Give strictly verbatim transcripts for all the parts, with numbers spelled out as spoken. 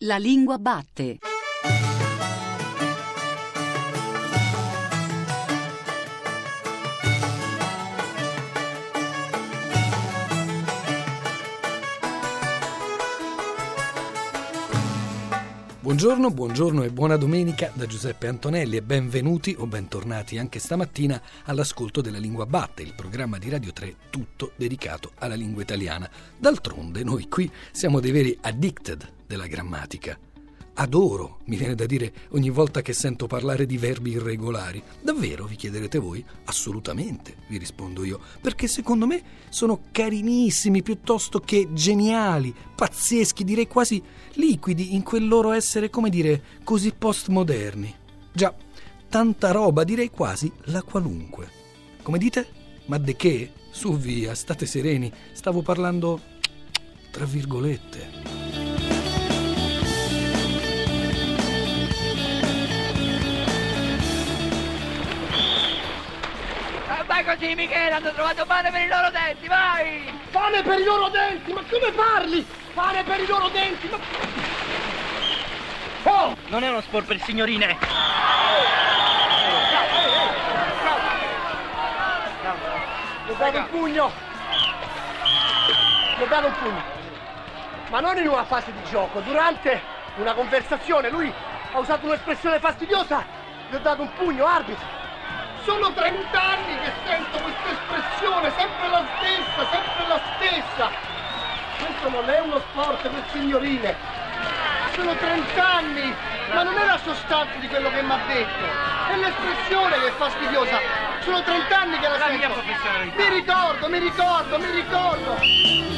La lingua batte. Buongiorno, buongiorno e buona domenica da Giuseppe Antonelli e benvenuti o bentornati anche stamattina all'ascolto della Lingua Batte, il programma di Radio tre tutto dedicato alla lingua italiana. D'altronde noi qui siamo dei veri addicted della grammatica. Adoro, mi viene da dire ogni volta che sento parlare di verbi irregolari. Davvero, vi chiederete voi? Assolutamente, vi rispondo io, perché secondo me sono carinissimi piuttosto che geniali, pazzeschi, direi quasi liquidi in quel loro essere, come dire, così postmoderni. Già, tanta roba, direi quasi la qualunque. Come dite? Ma de che? Su via, state sereni, stavo parlando tra virgolette. Vai così, Michele, hanno trovato pane per i loro denti, vai! Pane per i loro denti? Ma come parli? Pane per i loro denti? Ma... Oh! Non è uno sport per signorine! Gli ho dato un pugno! Gli ho dato un pugno! Ma non in una fase di gioco, durante una conversazione. Lui ha usato un'espressione fastidiosa, gli ho dato un pugno, arbitro! Sono trent'anni che sento questa espressione, sempre la stessa, sempre la stessa. Questo non è uno sport per signorine. Sono trent'anni, ma non è la sostanza di quello che mi ha detto. È l'espressione che è fastidiosa. Sono trent'anni che la, la sento. Mi ricordo, mi ricordo, mi ricordo.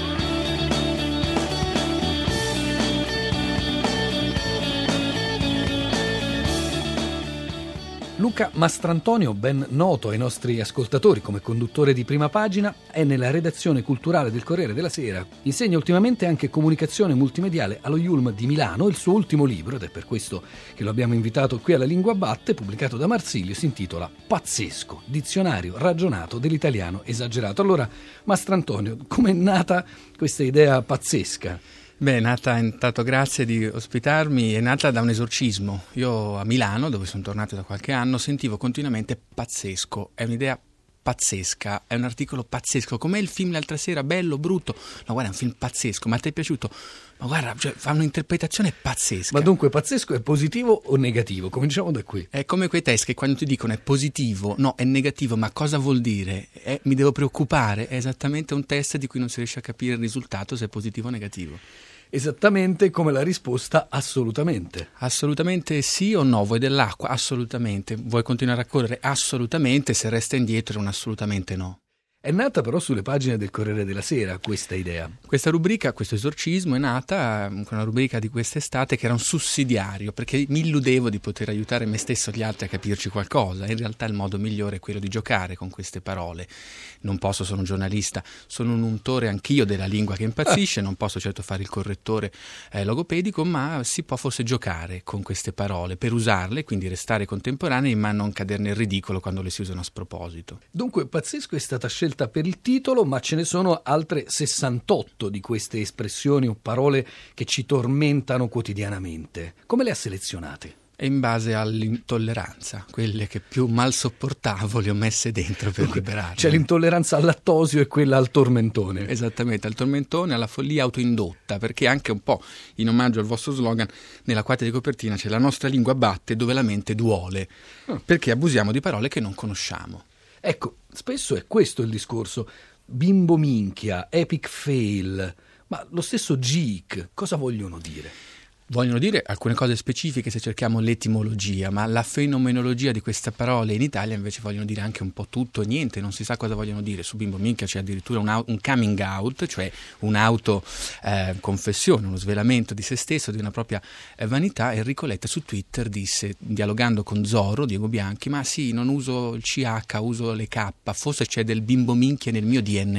Luca Mastrantonio, ben noto ai nostri ascoltatori come conduttore di Prima Pagina, è nella redazione culturale del Corriere della Sera. Insegna ultimamente anche comunicazione multimediale allo I U L M di Milano. Il suo ultimo libro, ed è per questo che lo abbiamo invitato qui alla Lingua Batte, pubblicato da Marsilio, si intitola Pazzesco, dizionario ragionato dell'italiano esagerato. Allora, Mastrantonio, com'è nata questa idea pazzesca? Beh, è nata, intanto grazie di ospitarmi, è nata da un esorcismo. Io a Milano, dove sono tornato da qualche anno, sentivo continuamente pazzesco, è un'idea pazzesca, è un articolo pazzesco, com'è il film l'altra sera, bello, brutto, no guarda è un film pazzesco, ma ti è piaciuto? Ma guarda, cioè, fa un'interpretazione pazzesca. Ma dunque pazzesco è positivo o negativo? Cominciamo da qui. È come quei test che quando ti dicono è positivo, no, è negativo, ma cosa vuol dire? È, mi devo preoccupare? È esattamente un test di cui non si riesce a capire il risultato, se è positivo o negativo. Esattamente come la risposta assolutamente. Assolutamente sì o no? Vuoi dell'acqua? Assolutamente. Vuoi continuare a correre? Assolutamente. Se resta indietro è un assolutamente no. È nata però sulle pagine del Corriere della Sera questa idea. Questa rubrica, questo esorcismo è nata con una rubrica di quest'estate che era un sussidiario, perché mi illudevo di poter aiutare me stesso e gli altri a capirci qualcosa. In realtà il modo migliore è quello di giocare con queste parole. Non posso, sono un giornalista, sono un untore anch'io della lingua che impazzisce, non posso certo fare il correttore eh, logopedico, ma si può forse giocare con queste parole per usarle, quindi restare contemporanei ma non cadere nel ridicolo quando le si usano a sproposito. Dunque pazzesco è stata scelta per il titolo, ma ce ne sono altre sessantotto di queste espressioni o parole che ci tormentano quotidianamente. Come le ha selezionate? E in base all'intolleranza, quelle che più mal sopportavo le ho messe dentro per Dunque, liberarle. C'è l'intolleranza al lattosio e quella al tormentone. Esattamente, al tormentone, alla follia autoindotta, perché anche un po' in omaggio al vostro slogan, nella quadra di copertina c'è la nostra lingua batte dove la mente duole, oh. perché abusiamo di parole che non conosciamo. Ecco, spesso è questo il discorso. Bimbo minchia, epic fail, ma lo stesso geek, cosa vogliono dire? Vogliono dire alcune cose specifiche se cerchiamo l'etimologia, ma la fenomenologia di queste parole in Italia invece vogliono dire anche un po' tutto e niente, non si sa cosa vogliono dire. Su bimbo minchia c'è addirittura un, un coming out, cioè un'auto eh, confessione, uno svelamento di se stesso, di una propria eh, vanità. Enrico Letta su Twitter disse, dialogando con Zorro, Diego Bianchi, ma sì, non uso il C H, uso le K, forse c'è del bimbo minchia nel mio D N A.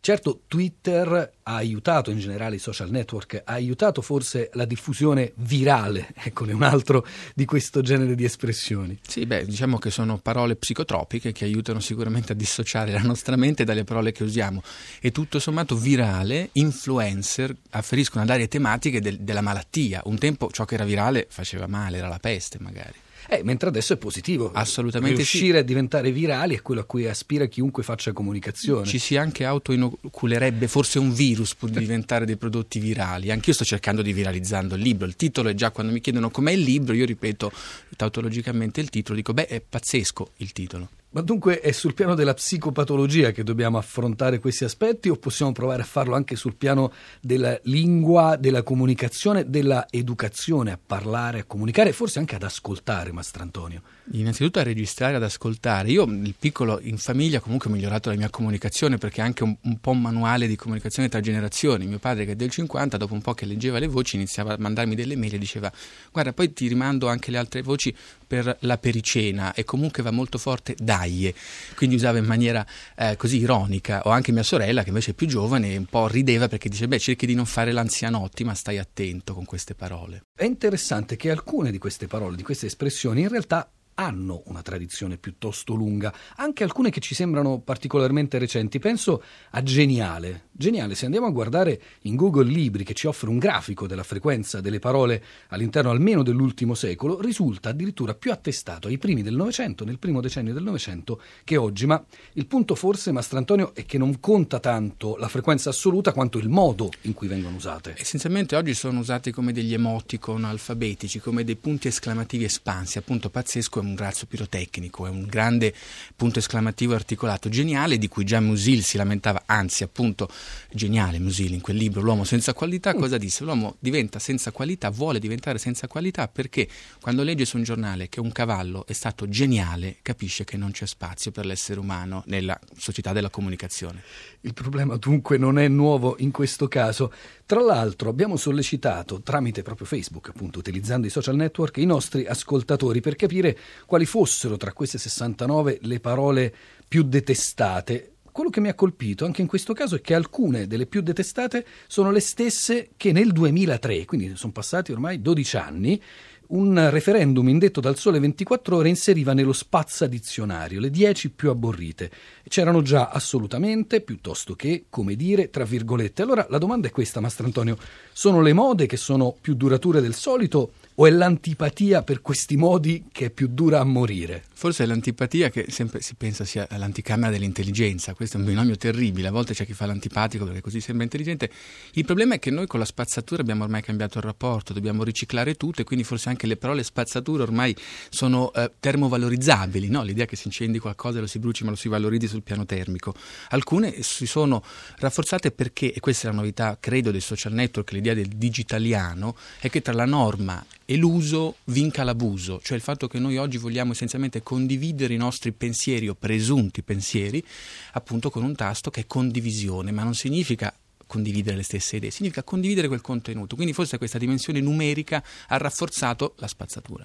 Certo, Twitter ha aiutato, in generale i social network, ha aiutato forse la diffusione virale, ecco, è un altro di questo genere di espressioni. Sì, beh, diciamo che sono parole psicotropiche che aiutano sicuramente a dissociare la nostra mente dalle parole che usiamo, e tutto sommato virale, influencer afferiscono ad aree tematiche del, della malattia. Un tempo ciò che era virale faceva male, era la peste magari. Eh, mentre adesso è positivo. Assolutamente riuscire sì. a diventare virali è quello a cui aspira chiunque faccia comunicazione. Ci si anche autoinoculerebbe forse un virus pur di diventare dei prodotti virali. Anch'io sto cercando di viralizzando il libro. Il titolo è già, quando mi chiedono com'è il libro, io ripeto tautologicamente il titolo, dico beh, è pazzesco il titolo. Ma dunque è sul piano della psicopatologia che dobbiamo affrontare questi aspetti, o possiamo provare a farlo anche sul piano della lingua, della comunicazione, della educazione, a parlare, a comunicare, forse anche ad ascoltare, Mastrantonio? Innanzitutto a registrare, ad ascoltare. Io, il piccolo, in famiglia comunque ho migliorato la mia comunicazione, perché è anche un, un po' un manuale di comunicazione tra generazioni. Mio padre, che è del cinquanta, dopo un po' che leggeva le voci, iniziava a mandarmi delle mail e diceva guarda, poi ti rimando anche le altre voci per la pericena, e comunque va molto forte dai. Quindi usava in maniera eh, così ironica. O anche mia sorella, che invece è più giovane, un po' rideva perché dice beh, cerchi di non fare l'anzianotti, ma stai attento con queste parole. È interessante che alcune di queste parole, di queste espressioni, in realtà hanno una tradizione piuttosto lunga, anche alcune che ci sembrano particolarmente recenti. Penso a geniale. Geniale, se andiamo a guardare in Google Libri, che ci offre un grafico della frequenza delle parole all'interno almeno dell'ultimo secolo, risulta addirittura più attestato ai primi del Novecento, nel primo decennio del Novecento, che oggi. Ma il punto forse, Mastrantonio, è che non conta tanto la frequenza assoluta quanto il modo in cui vengono usate. Essenzialmente oggi sono usati come degli emoticon alfabetici, come dei punti esclamativi espansi. Appunto, pazzesco è un razzo pirotecnico, è un grande punto esclamativo articolato. Geniale, di cui già Musil si lamentava, anzi appunto geniale Musil in quel libro, L'uomo senza qualità, cosa disse? L'uomo diventa senza qualità, vuole diventare senza qualità perché quando legge su un giornale che un cavallo è stato geniale, capisce che non c'è spazio per l'essere umano nella società della comunicazione. Il problema dunque non è nuovo in questo caso. Tra l'altro abbiamo sollecitato tramite proprio Facebook, appunto utilizzando i social network, i nostri ascoltatori per capire quali fossero tra queste sessantanove le parole più detestate. Quello che mi ha colpito anche in questo caso è che alcune delle più detestate sono le stesse che nel duemilatré, quindi sono passati ormai dodici anni, un referendum indetto dal Sole ventiquattro Ore inseriva nello spazza dizionario le dieci più abborrite. C'erano già assolutamente, piuttosto che, come dire, tra virgolette. Allora la domanda è questa, Mastrantonio: sono le mode che sono più durature del solito, o è l'antipatia per questi modi che è più dura a morire? Forse è l'antipatia, che sempre si pensa sia l'anticamera dell'intelligenza. Questo è un binomio terribile. A volte c'è chi fa l'antipatico perché così sembra intelligente. Il problema è che noi con la spazzatura abbiamo ormai cambiato il rapporto, dobbiamo riciclare tutto, e quindi forse anche le parole spazzatura ormai sono eh, termovalorizzabili, no? L'idea che si incendi qualcosa e lo si bruci ma lo si valorizzi sul piano termico. Alcune si sono rafforzate perché, e questa è la novità credo dei social network, l'idea del digitaliano, è che tra la norma e l'uso vinca l'abuso, cioè il fatto che noi oggi vogliamo essenzialmente condividere i nostri pensieri o presunti pensieri appunto con un tasto che è condivisione, ma non significa condividere le stesse idee, significa condividere quel contenuto. Quindi forse questa dimensione numerica ha rafforzato la spazzatura.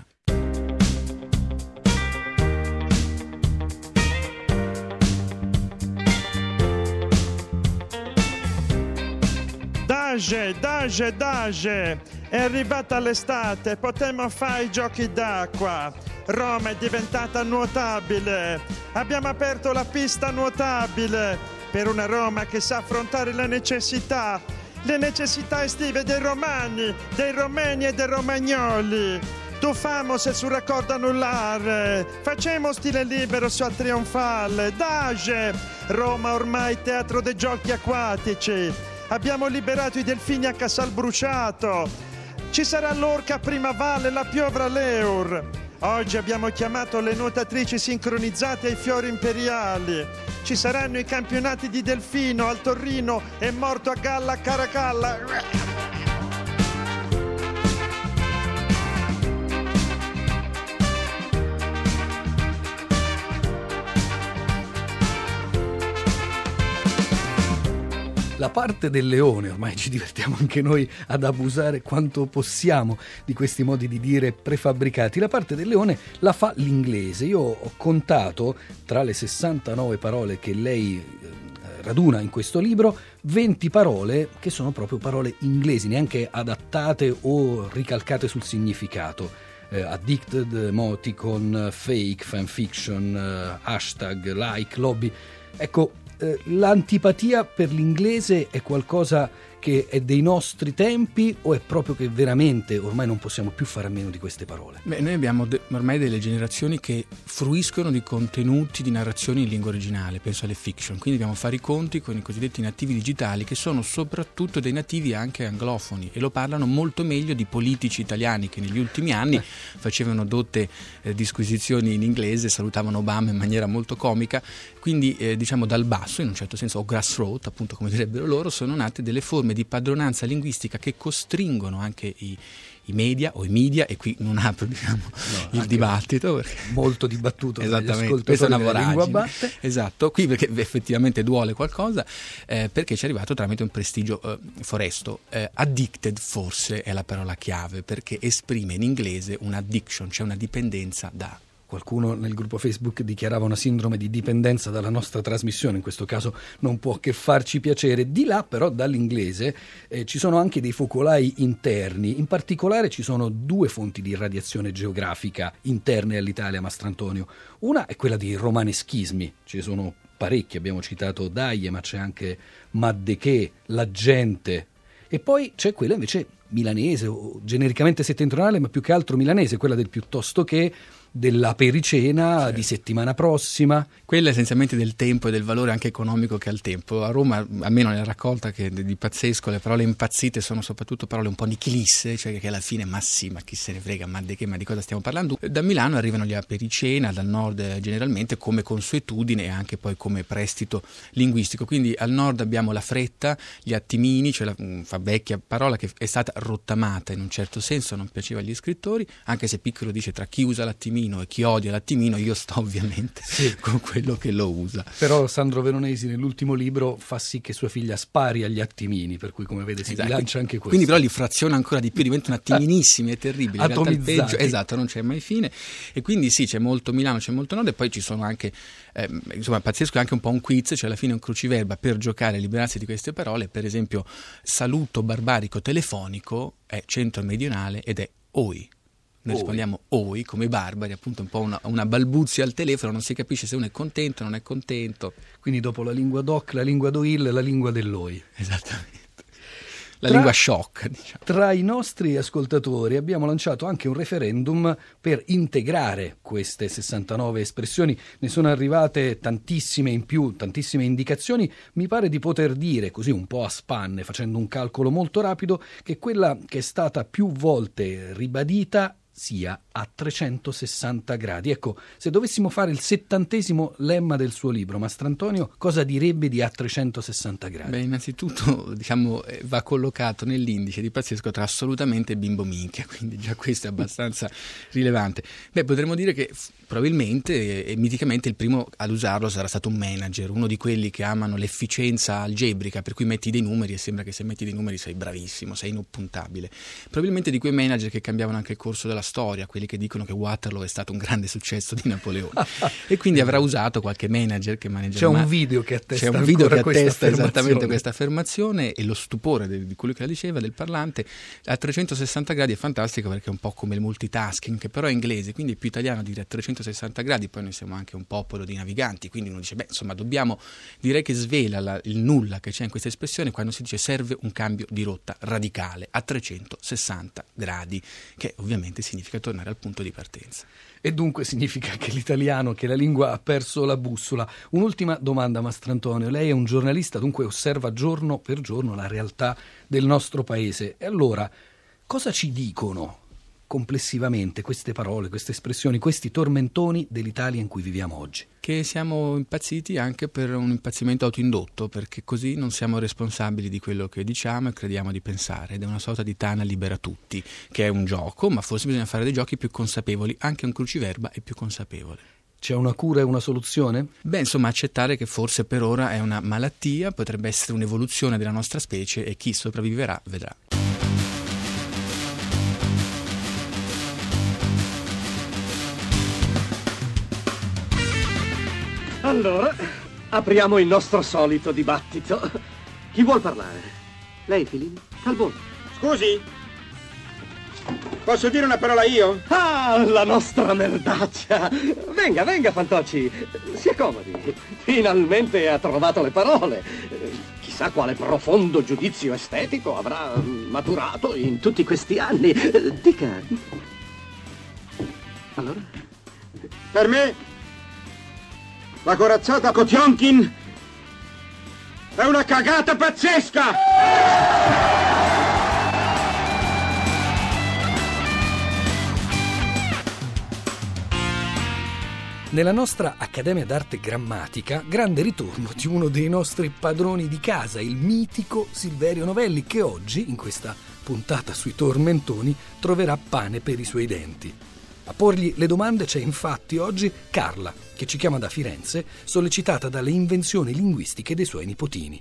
Dage, dage, dage, è arrivata l'estate, potremmo fare i giochi d'acqua. Roma è diventata nuotabile, abbiamo aperto la pista nuotabile per una Roma che sa affrontare le necessità, le necessità estive dei romani, dei romeni e dei romagnoli. Tu famos sul raccordo anulare, facciamo stile libero su a trionfale. Dage, Roma ormai teatro dei giochi acquatici. Abbiamo liberato i delfini a Casal Bruciato. Ci sarà l'orca a Primavalle, la piovra a Leur. Oggi abbiamo chiamato le nuotatrici sincronizzate ai fiori imperiali. Ci saranno i campionati di delfino al Torrino e morto a galla a Caracalla. La parte del leone, ormai ci divertiamo anche noi ad abusare quanto possiamo di questi modi di dire prefabbricati. La parte del leone la fa l'inglese. Io ho contato tra le sessantanove parole che lei raduna in questo libro venti parole che sono proprio parole inglesi, neanche adattate o ricalcate sul significato. Eh, addicted, emoticon, fake, fanfiction, eh, hashtag, like, lobby. Ecco, eh, l'antipatia per l'inglese è qualcosa che è dei nostri tempi o è proprio che veramente ormai non possiamo più fare a meno di queste parole? Beh, noi abbiamo de- ormai delle generazioni che fruiscono di contenuti, di narrazioni in lingua originale, penso alle fiction, quindi dobbiamo fare i conti con i cosiddetti nativi digitali, che sono soprattutto dei nativi anche anglofoni e lo parlano molto meglio di politici italiani che negli ultimi anni facevano dotte eh, disquisizioni in inglese, salutavano Obama in maniera molto comica, quindi eh, diciamo dal basso, in un certo senso, o grassroots, appunto come direbbero loro, sono nate delle forme di padronanza linguistica che costringono anche i, i media o i media, e qui non apro diciamo, no, il dibattito perché molto dibattuto esattamente, questa è una voragine, batte. Esatto, qui perché effettivamente duole qualcosa, eh, perché ci è arrivato tramite un prestigio eh, foresto. eh, addicted forse è la parola chiave, perché esprime in inglese un'addiction, cioè una dipendenza da. Qualcuno nel gruppo Facebook dichiarava una sindrome di dipendenza dalla nostra trasmissione, in questo caso non può che farci piacere. Di là però dall'inglese eh, ci sono anche dei focolai interni, in particolare ci sono due fonti di radiazione geografica interne all'Italia, Mastrantonio. Una è quella dei romaneschismi, ci sono parecchi, abbiamo citato Daie, ma c'è anche Maddeché, La Gente, e poi c'è quella invece milanese o genericamente settentrionale, ma più che altro milanese, quella del piuttosto che, della pericena, certo, di settimana prossima. Quella essenzialmente del tempo e del valore anche economico che ha il tempo. A Roma, almeno nella raccolta che di pazzesco, le parole impazzite sono soprattutto parole un po' nichilisse, cioè che alla fine ma sì, ma chi se ne frega, ma di che, ma di cosa stiamo parlando? Da Milano arrivano gli apericena, dal nord generalmente come consuetudine e anche poi come prestito linguistico. Quindi al nord abbiamo la fretta, gli attimini, cioè la fa vecchia parola che è stata rottamata in un certo senso, non piaceva agli scrittori, anche se Piccolo dice tra chi usa l'attimino e chi odia l'attimino, io sto ovviamente sì. con quello che lo usa. Però Sandro Veronesi nell'ultimo libro fa sì che sua figlia spari agli attimini, per cui come vede si esatto. bilancia anche questo. Quindi però li fraziona ancora di più, diventano attiminissimi, è terribile. In realtà il peggio, esatto, non c'è mai fine. E quindi sì, c'è molto Milano, c'è molto nord, e poi ci sono anche, eh, insomma, pazzesco, è anche un po' un quiz, cioè alla fine un cruciverba per giocare e liberarsi di queste parole. Per esempio, saluto barbarico telefonico è centro-meridionale ed è oi. Noi oi. rispondiamo oi, come i barbari, appunto un po' una, una balbuzia al telefono, non si capisce se uno è contento o non è contento. Quindi dopo la lingua doc, la lingua doil, la lingua dell'oi. Esattamente. La tra, lingua shock. Diciamo. Tra i nostri ascoltatori abbiamo lanciato anche un referendum per integrare queste sessantanove espressioni. Ne sono arrivate tantissime in più, tantissime indicazioni. Mi pare di poter dire, così un po' a spanne, facendo un calcolo molto rapido, che quella che è stata più volte ribadita sia a trecentosessanta gradi. Ecco, se dovessimo fare il settantesimo lemma del suo libro, Mastrantonio, cosa direbbe di a trecentosessanta gradi? Beh, innanzitutto, diciamo, va collocato nell'indice di pazzesco tra assolutamente e bimbo minchia, quindi già questo è abbastanza rilevante. Beh, potremmo dire che f- probabilmente e miticamente il primo ad usarlo sarà stato un manager, uno di quelli che amano l'efficienza algebrica, per cui metti dei numeri e sembra che se metti dei numeri sei bravissimo, sei inoppuntabile. Probabilmente di quei manager che cambiavano anche il corso della storia, quelli che dicono che Waterloo è stato un grande successo di Napoleone e quindi avrà usato qualche manager che maneggia. C'è un video che attesta, c'è un video che attesta questa esattamente questa affermazione, e lo stupore di quello che la diceva, del parlante a trecentosessanta gradi è fantastico, perché è un po' come il multitasking, che però è inglese, quindi è più italiano dire a trecentosessanta gradi. Poi noi siamo anche un popolo di naviganti, quindi uno dice beh insomma dobbiamo, direi che svela la, il nulla che c'è in questa espressione quando si dice serve un cambio di rotta radicale a trecentosessanta gradi, che ovviamente significa tornare al punto di partenza. E dunque significa che l'italiano, che la lingua ha perso la bussola. Un'ultima domanda, Mastrantonio. Lei è un giornalista, dunque osserva giorno per giorno la realtà del nostro paese. E allora, cosa ci dicono complessivamente queste parole, queste espressioni, questi tormentoni dell'Italia in cui viviamo oggi? Che siamo impazziti anche per un impazzimento autoindotto, perché così non siamo responsabili di quello che diciamo e crediamo di pensare, ed è una sorta di Tana libera tutti, che è un gioco, ma forse bisogna fare dei giochi più consapevoli, anche un cruciverba è più consapevole. C'è una cura e una soluzione? Beh, insomma, accettare che forse per ora è una malattia, potrebbe essere un'evoluzione della nostra specie, e chi sopravviverà vedrà. Allora, Apriamo il nostro solito dibattito. Chi vuol parlare? Lei, Filini? Calboni. Scusi? Posso dire una parola io? Ah, la nostra merdaccia! Venga, venga, Fantocci, si accomodi. Finalmente ha trovato le parole. Chissà quale profondo giudizio estetico avrà maturato in tutti questi anni. Dica. Allora? Per me, la corazzata Kotionkin è una cagata pazzesca! Nella nostra Accademia d'Arte Grammatica, grande ritorno di uno dei nostri padroni di casa, il mitico Silverio Novelli, che oggi, in questa puntata sui tormentoni, troverà pane per i suoi denti. A porgli le domande c'è infatti oggi Carla, che ci chiama da Firenze, sollecitata dalle invenzioni linguistiche dei suoi nipotini.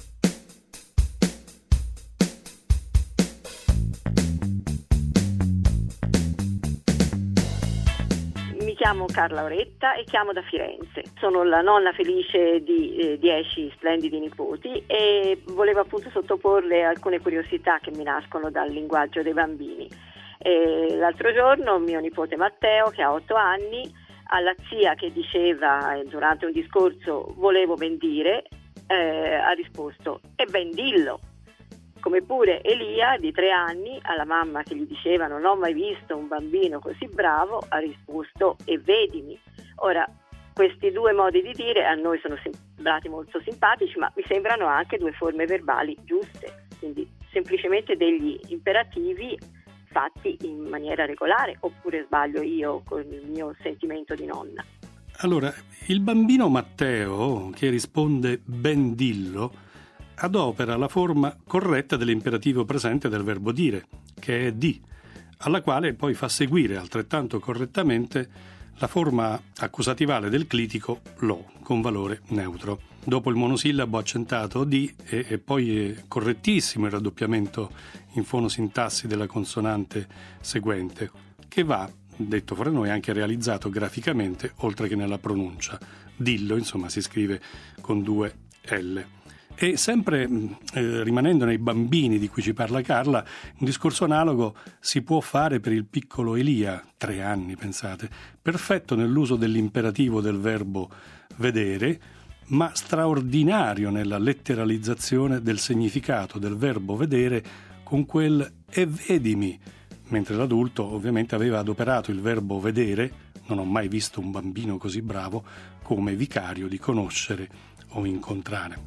Mi chiamo Carla Oretta e chiamo da Firenze. Sono la nonna felice di eh, dieci splendidi nipoti e volevo appunto sottoporle alcune curiosità che mi nascono dal linguaggio dei bambini. E l'altro giorno mio nipote Matteo, che ha otto anni, alla zia che diceva eh, durante un discorso volevo ben dire, eh, ha risposto e ben dillo. Come pure Elia, di tre anni, alla mamma che gli diceva non ho mai visto un bambino così bravo, ha risposto e vedimi. Ora, questi due modi di dire a noi sono sembrati molto simpatici, ma mi sembrano anche due forme verbali giuste, quindi semplicemente degli imperativi fatti in maniera regolare, oppure sbaglio io con il mio sentimento di nonna? Allora, il bambino Matteo, che risponde ben dillo, adopera la forma corretta dell'imperativo presente del verbo dire, che è di, alla quale poi fa seguire altrettanto correttamente la forma accusativale del clitico lo, con valore neutro. Dopo il monosillabo accentato di e, e poi è correttissimo il raddoppiamento in fonosintassi della consonante seguente, che va, detto fra noi, anche realizzato graficamente oltre che nella pronuncia. Dillo, insomma, si scrive con due L. E sempre eh, rimanendo nei bambini di cui ci parla Carla, un discorso analogo si può fare per il piccolo Elia, tre anni pensate, perfetto nell'uso dell'imperativo del verbo vedere, ma straordinario nella letteralizzazione del significato del verbo vedere con quel e vedimi, mentre l'adulto ovviamente aveva adoperato il verbo vedere, non ho mai visto un bambino così bravo, come vicario di conoscere o incontrare.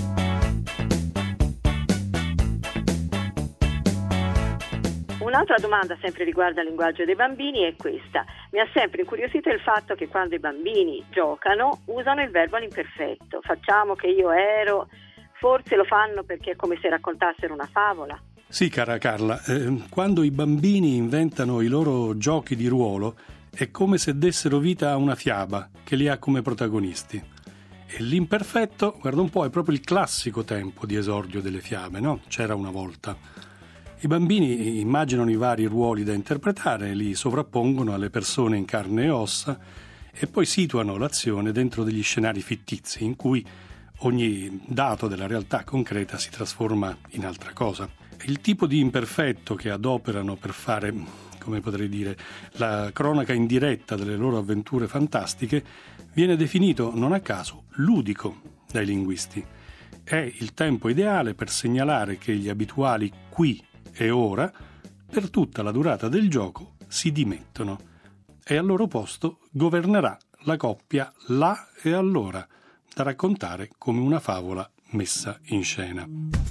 Un'altra domanda sempre riguardo al linguaggio dei bambini è questa. Mi ha sempre incuriosito il fatto che quando i bambini giocano usano il verbo all'imperfetto. Facciamo che io ero, forse lo fanno perché è come se raccontassero una favola. Sì, cara Carla, eh, quando i bambini inventano i loro giochi di ruolo è come se dessero vita a una fiaba che li ha come protagonisti. E l'imperfetto, guarda un po', è proprio il classico tempo di esordio delle fiabe, no? C'era una volta. I bambini immaginano i vari ruoli da interpretare, li sovrappongono alle persone in carne e ossa e poi situano l'azione dentro degli scenari fittizi in cui ogni dato della realtà concreta si trasforma in altra cosa. Il tipo di imperfetto che adoperano per fare, come potrei dire, la cronaca in diretta delle loro avventure fantastiche viene definito non a caso ludico dai linguisti. È il tempo ideale per segnalare che gli abituali qui e ora, per tutta la durata del gioco, si dimettono e al loro posto governerà la coppia là e allora, da raccontare come una favola messa in scena.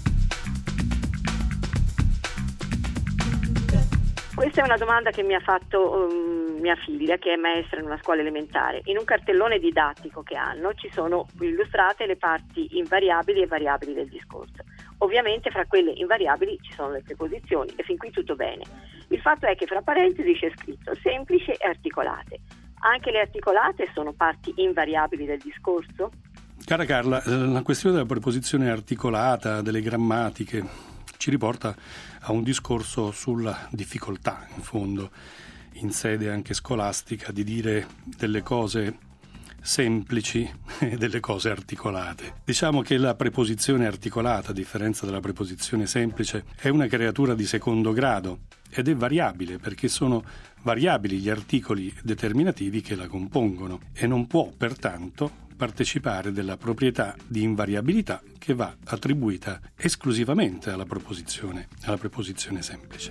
Questa è una domanda che mi ha fatto um, mia figlia, che è maestra in una scuola elementare. In un cartellone didattico che hanno ci sono illustrate le parti invariabili e variabili del discorso. Ovviamente fra quelle invariabili ci sono le preposizioni e fin qui tutto bene. Il fatto è che fra parentesi c'è scritto semplici e articolate. Anche le articolate sono parti invariabili del discorso? Cara Carla, la questione della preposizione articolata, delle grammatiche, ci riporta a un discorso sulla difficoltà, in fondo, in sede anche scolastica, di dire delle cose semplici e delle cose articolate. Diciamo che la preposizione articolata, a differenza della preposizione semplice, è una creatura di secondo grado ed è variabile, perché sono variabili gli articoli determinativi che la compongono e non può pertanto partecipare della proprietà di invariabilità che va attribuita esclusivamente alla preposizione, alla preposizione semplice.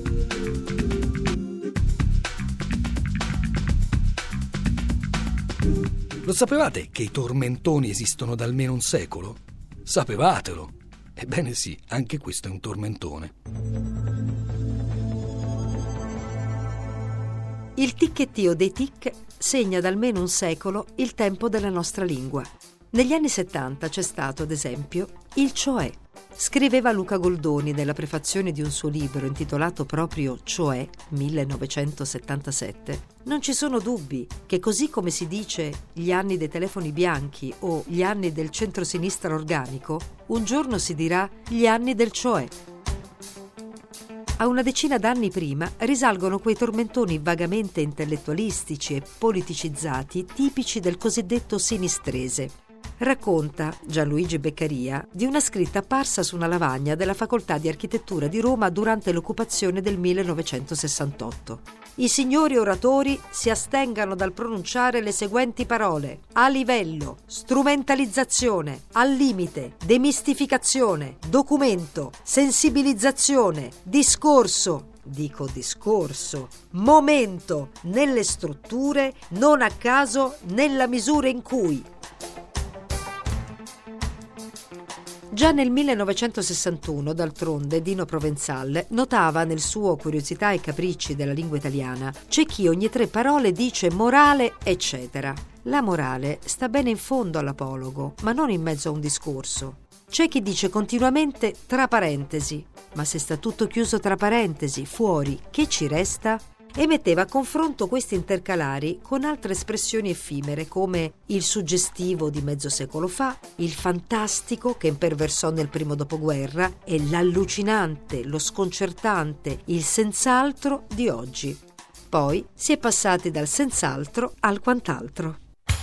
Lo sapevate che i tormentoni esistono da almeno un secolo? Sapevatelo! Ebbene sì, anche questo è un tormentone. Il ticchettio dei tic segna da almeno un secolo il tempo della nostra lingua. Negli anni settanta c'è stato, ad esempio, il cioè. Scriveva Luca Goldoni nella prefazione di un suo libro intitolato proprio Cioè, millenovecentosettantasette. Non ci sono dubbi che, così come si dice gli anni dei telefoni bianchi o gli anni del centrosinistra organico, un giorno si dirà gli anni del cioè. A una decina d'anni prima risalgono quei tormentoni vagamente intellettualistici e politicizzati tipici del cosiddetto sinistrese. Racconta Gianluigi Beccaria di una scritta apparsa su una lavagna della Facoltà di Architettura di Roma durante l'occupazione del millenovecentosessantotto. I signori oratori si astengano dal pronunciare le seguenti parole: a livello, strumentalizzazione, al limite, demistificazione, documento, sensibilizzazione, discorso, dico discorso, momento, nelle strutture, non a caso, nella misura in cui. Già nel millenovecentosessantuno, d'altronde, Dino Provenzal notava nel suo Curiosità e capricci della lingua italiana: c'è chi ogni tre parole dice morale, eccetera. La morale sta bene in fondo all'apologo, ma non in mezzo a un discorso. C'è chi dice continuamente tra parentesi, ma se sta tutto chiuso tra parentesi, fuori, che ci resta? E metteva a confronto questi intercalari con altre espressioni effimere come il suggestivo di mezzo secolo fa, il fantastico che imperversò nel primo dopoguerra e l'allucinante, lo sconcertante, il senz'altro di oggi. Poi si è passati dal senz'altro al quant'altro.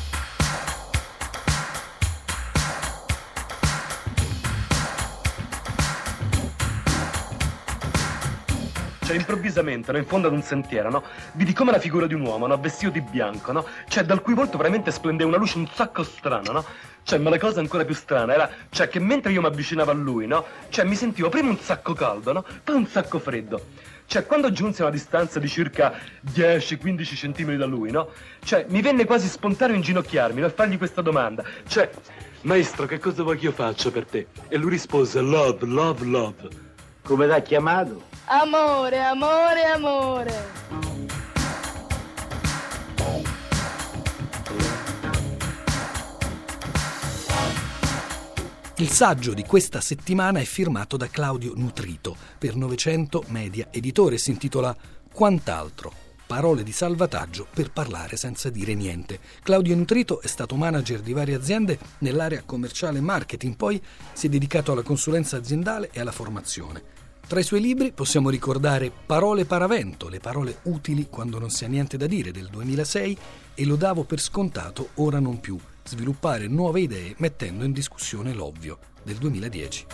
Cioè, improvvisamente, no, in fondo ad un sentiero, no, vidi come la figura di un uomo, no, vestito di bianco, no, cioè dal cui volto veramente splendeva una luce un sacco strana, no, cioè, ma la cosa ancora più strana era, cioè, che mentre io mi avvicinavo a lui, no, cioè, mi sentivo prima un sacco caldo, no, poi un sacco freddo. Cioè, quando giunsi a una distanza di circa dieci quindici centimetri da lui, no, cioè, mi venne quasi spontaneo inginocchiarmi, no, e fargli questa domanda, cioè, maestro, che cosa vuoi che io faccia per te? E lui rispose, love, love, love. Come l'ha chiamato? Amore, amore, amore. Il saggio di questa settimana è firmato da Claudio Nutrito per Novecento Media Editore. Si intitola Quant'altro? Parole di salvataggio per parlare senza dire niente. Claudio Nutrito è stato manager di varie aziende nell'area commerciale e marketing, poi si è dedicato alla consulenza aziendale e alla formazione. Tra i suoi libri possiamo ricordare Parole paravento, le parole utili quando non si ha niente da dire, del duemilasei, e Lo davo per scontato, ora non più, sviluppare nuove idee mettendo in discussione l'ovvio, del duemiladieci.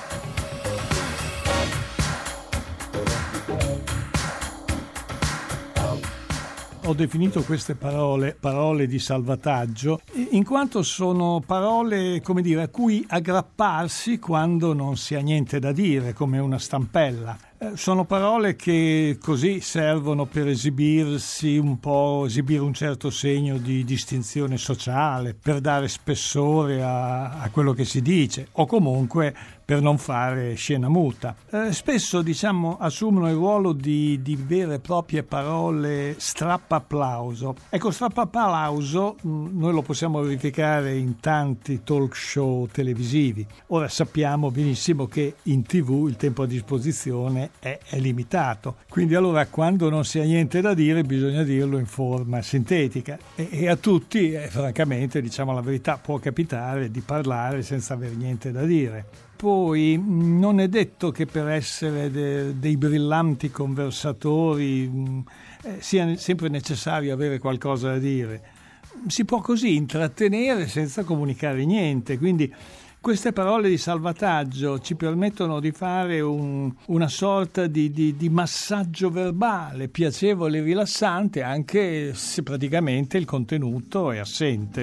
Ho definito queste parole parole di salvataggio in quanto sono parole, come dire, a cui aggrapparsi quando non si ha niente da dire, come una stampella. Eh, sono parole che così servono per esibirsi un po', esibire un certo segno di distinzione sociale, per dare spessore a, a quello che si dice, o comunque per non fare scena muta. Eh, spesso, diciamo, assumono il ruolo di, di vere e proprie parole strappaplauso. Ecco, strappaplauso mh, noi lo possiamo verificare in tanti talk show televisivi. Ora sappiamo benissimo che in tivù il tempo a disposizione è, è limitato, quindi allora quando non si ha niente da dire bisogna dirlo in forma sintetica e, e a tutti, eh, francamente, diciamo la verità, può capitare di parlare senza aver niente da dire. Poi non è detto che per essere de, dei brillanti conversatori mh, eh, sia sempre necessario avere qualcosa da dire. si può così intrattenere senza comunicare niente, quindi queste parole di salvataggio ci permettono di fare un, una sorta di, di, di massaggio verbale piacevole e rilassante, anche se praticamente il contenuto è assente.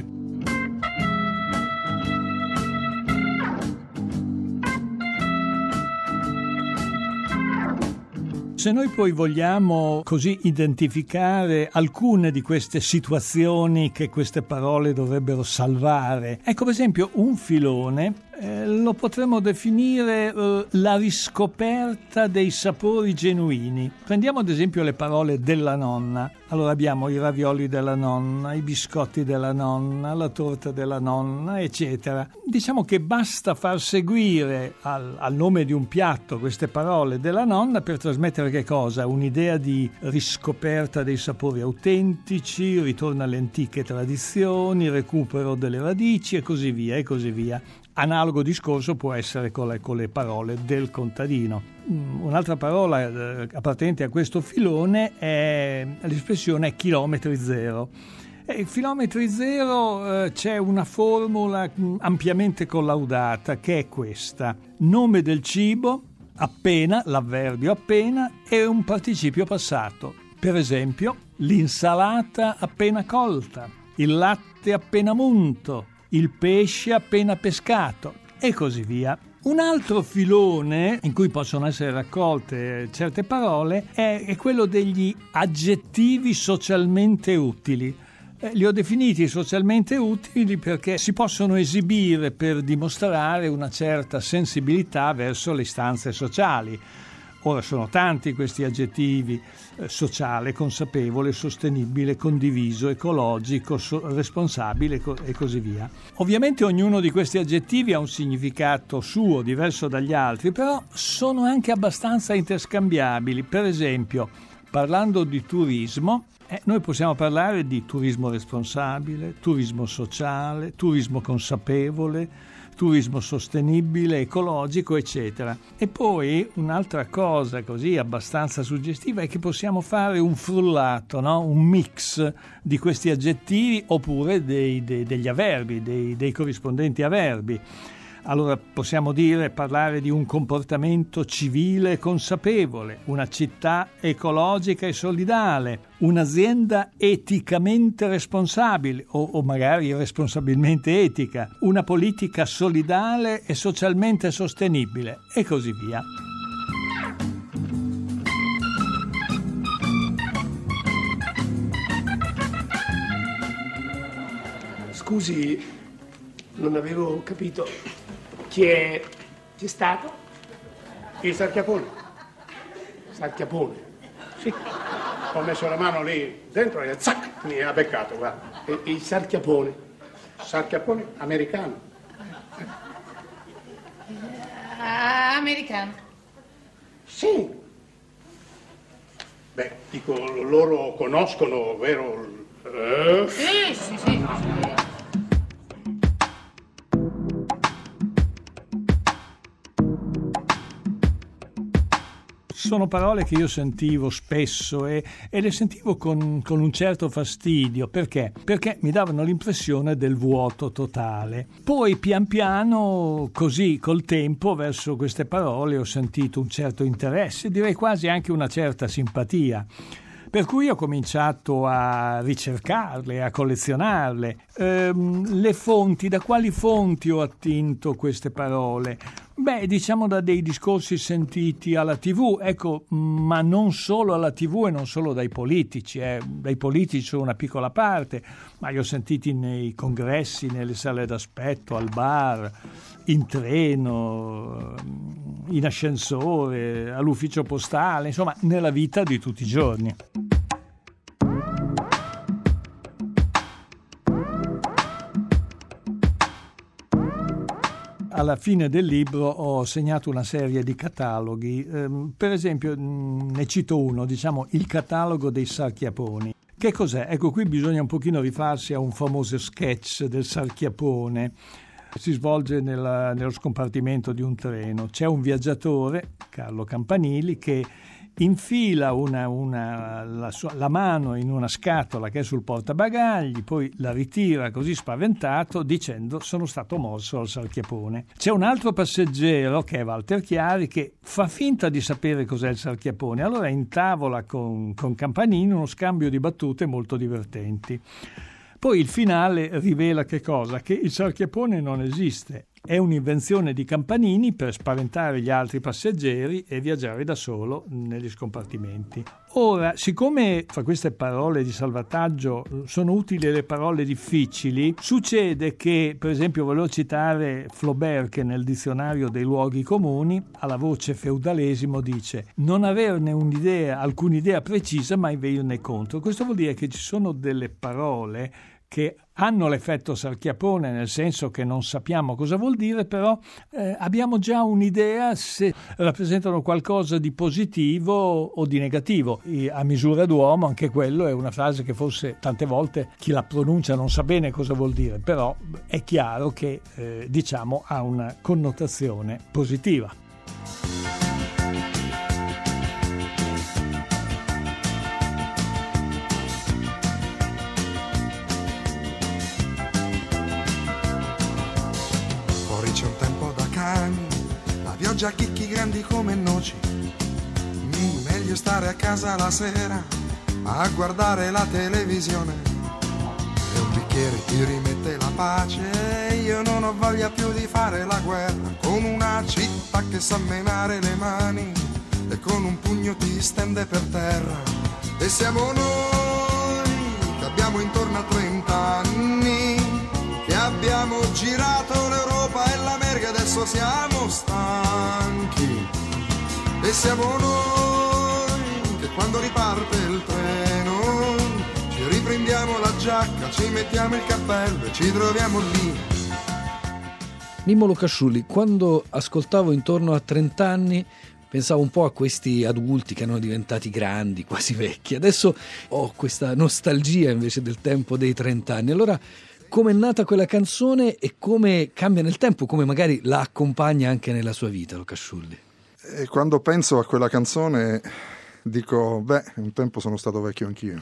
Se noi poi vogliamo così identificare alcune di queste situazioni che queste parole dovrebbero salvare, ecco per esempio un filone eh, lo potremmo definire eh, la riscoperta dei sapori genuini. Prendiamo ad esempio le parole della nonna. Allora abbiamo i ravioli della nonna, i biscotti della nonna, la torta della nonna, eccetera. Diciamo che basta far seguire al, al nome di un piatto queste parole della nonna per trasmettere che cosa? Un'idea di riscoperta dei sapori autentici, ritorno alle antiche tradizioni, recupero delle radici e così via e così via. Analogo discorso può essere con le, con le parole del contadino. Un'altra parola eh, appartenente a questo filone è l'espressione chilometri zero. E chilometri zero eh, c'è una formula ampiamente collaudata che è questa: nome del cibo, appena, l'avverbio appena, e un participio passato. Per esempio, l'insalata appena colta, il latte appena munto, il pesce appena pescato e così via. Un altro filone in cui possono essere raccolte certe parole è, è quello degli aggettivi socialmente utili. Eh, li ho definiti socialmente utili perché si possono esibire per dimostrare una certa sensibilità verso le istanze sociali. Ora sono tanti questi aggettivi: eh, sociale, consapevole, sostenibile, condiviso, ecologico, so- responsabile co- e così via. Ovviamente ognuno di questi aggettivi ha un significato suo, diverso dagli altri, però sono anche abbastanza interscambiabili. Per esempio, parlando di turismo, eh, noi possiamo parlare di turismo responsabile, turismo sociale, turismo consapevole, turismo sostenibile, ecologico, eccetera. E poi un'altra cosa così abbastanza suggestiva è che possiamo fare un frullato, no? Un mix di questi aggettivi oppure dei, dei, degli avverbi, dei, dei corrispondenti avverbi. Allora possiamo dire, parlare di un comportamento civile e consapevole, una città ecologica e solidale, un'azienda eticamente responsabile o, o magari irresponsabilmente etica, una politica solidale e socialmente sostenibile e così via. Scusi, non avevo capito. Chi è... chi è stato? Il Sarchiapone. Sarchiapone? Sì. Ho messo la mano lì dentro e zac, mi ha beccato, guarda. E, il Sarchiapone? Sarchiapone americano. Ah, americano. Sì. Beh, dico, loro conoscono, vero? Eh? Sì, sì, sì. Sono parole che io sentivo spesso e, e le sentivo con, con un certo fastidio. Perché? Perché mi davano l'impressione del vuoto totale. Poi pian piano, così col tempo, verso queste parole ho sentito un certo interesse, direi quasi anche una certa simpatia. Per cui ho cominciato a ricercarle, a collezionarle. Ehm, le fonti, da quali fonti ho attinto queste parole? Beh, diciamo da dei discorsi sentiti alla tivù, ecco, ma non solo alla tivù e non solo dai politici, eh. Dai politici sono una piccola parte, ma li ho sentiti nei congressi, nelle sale d'aspetto, al bar, in treno, in ascensore, all'ufficio postale, insomma, nella vita di tutti i giorni. Alla fine del libro ho segnato una serie di cataloghi, ehm, per esempio ne cito uno, diciamo il catalogo dei Sarchiaponi. Che cos'è? Ecco, qui bisogna un pochino rifarsi a un famoso sketch del Sarchiapone. Si svolge nella, nello scompartimento di un treno. C'è un viaggiatore, Carlo Campanili, che infila una, una, la, sua, la mano in una scatola che è sul portabagagli, poi la ritira così spaventato dicendo: sono stato morso al Sarchiapone. C'è un altro passeggero che è Walter Chiari che fa finta di sapere cos'è il Sarchiapone, allora intavola con, con Campanini uno scambio di battute molto divertenti. Poi il finale rivela che cosa? Che il Sarchiapone non esiste. È un'invenzione di Campanini per spaventare gli altri passeggeri e viaggiare da solo negli scompartimenti. Ora, siccome fra queste parole di salvataggio sono utili le parole difficili, succede che, per esempio, volevo citare Flaubert, che nel dizionario dei luoghi comuni, alla voce feudalesimo, dice: non averne un'idea, alcuna idea precisa, ma venirne contro. Questo vuol dire che ci sono delle parole che hanno l'effetto Sarchiapone, nel senso che non sappiamo cosa vuol dire, però eh, abbiamo già un'idea se rappresentano qualcosa di positivo o di negativo. E a misura d'uomo, anche quello è una frase che forse tante volte chi la pronuncia non sa bene cosa vuol dire, però è chiaro che eh, diciamo ha una connotazione positiva. La pioggia a chicchi grandi come noci, meglio stare a casa la sera a guardare la televisione, e un bicchiere ti rimette la pace. Io non ho voglia più di fare la guerra con una città che sa menare le mani e con un pugno ti stende per terra. E siamo noi che abbiamo intorno a trent'anni, che abbiamo girato l'Europa e l'America, adesso siamo stanchi. E siamo noi che quando riparte il treno ci riprendiamo la giacca, ci mettiamo il cappello e ci troviamo lì. Mimmo Locasciulli, quando ascoltavo intorno a trent'anni pensavo un po' a questi adulti che erano diventati grandi, quasi vecchi. Adesso ho questa nostalgia invece del tempo dei trent'anni. Allora, come è nata quella canzone e come cambia nel tempo, come magari la accompagna anche nella sua vita, Locasciulli? E quando penso a quella canzone dico, beh, un tempo sono stato vecchio anch'io.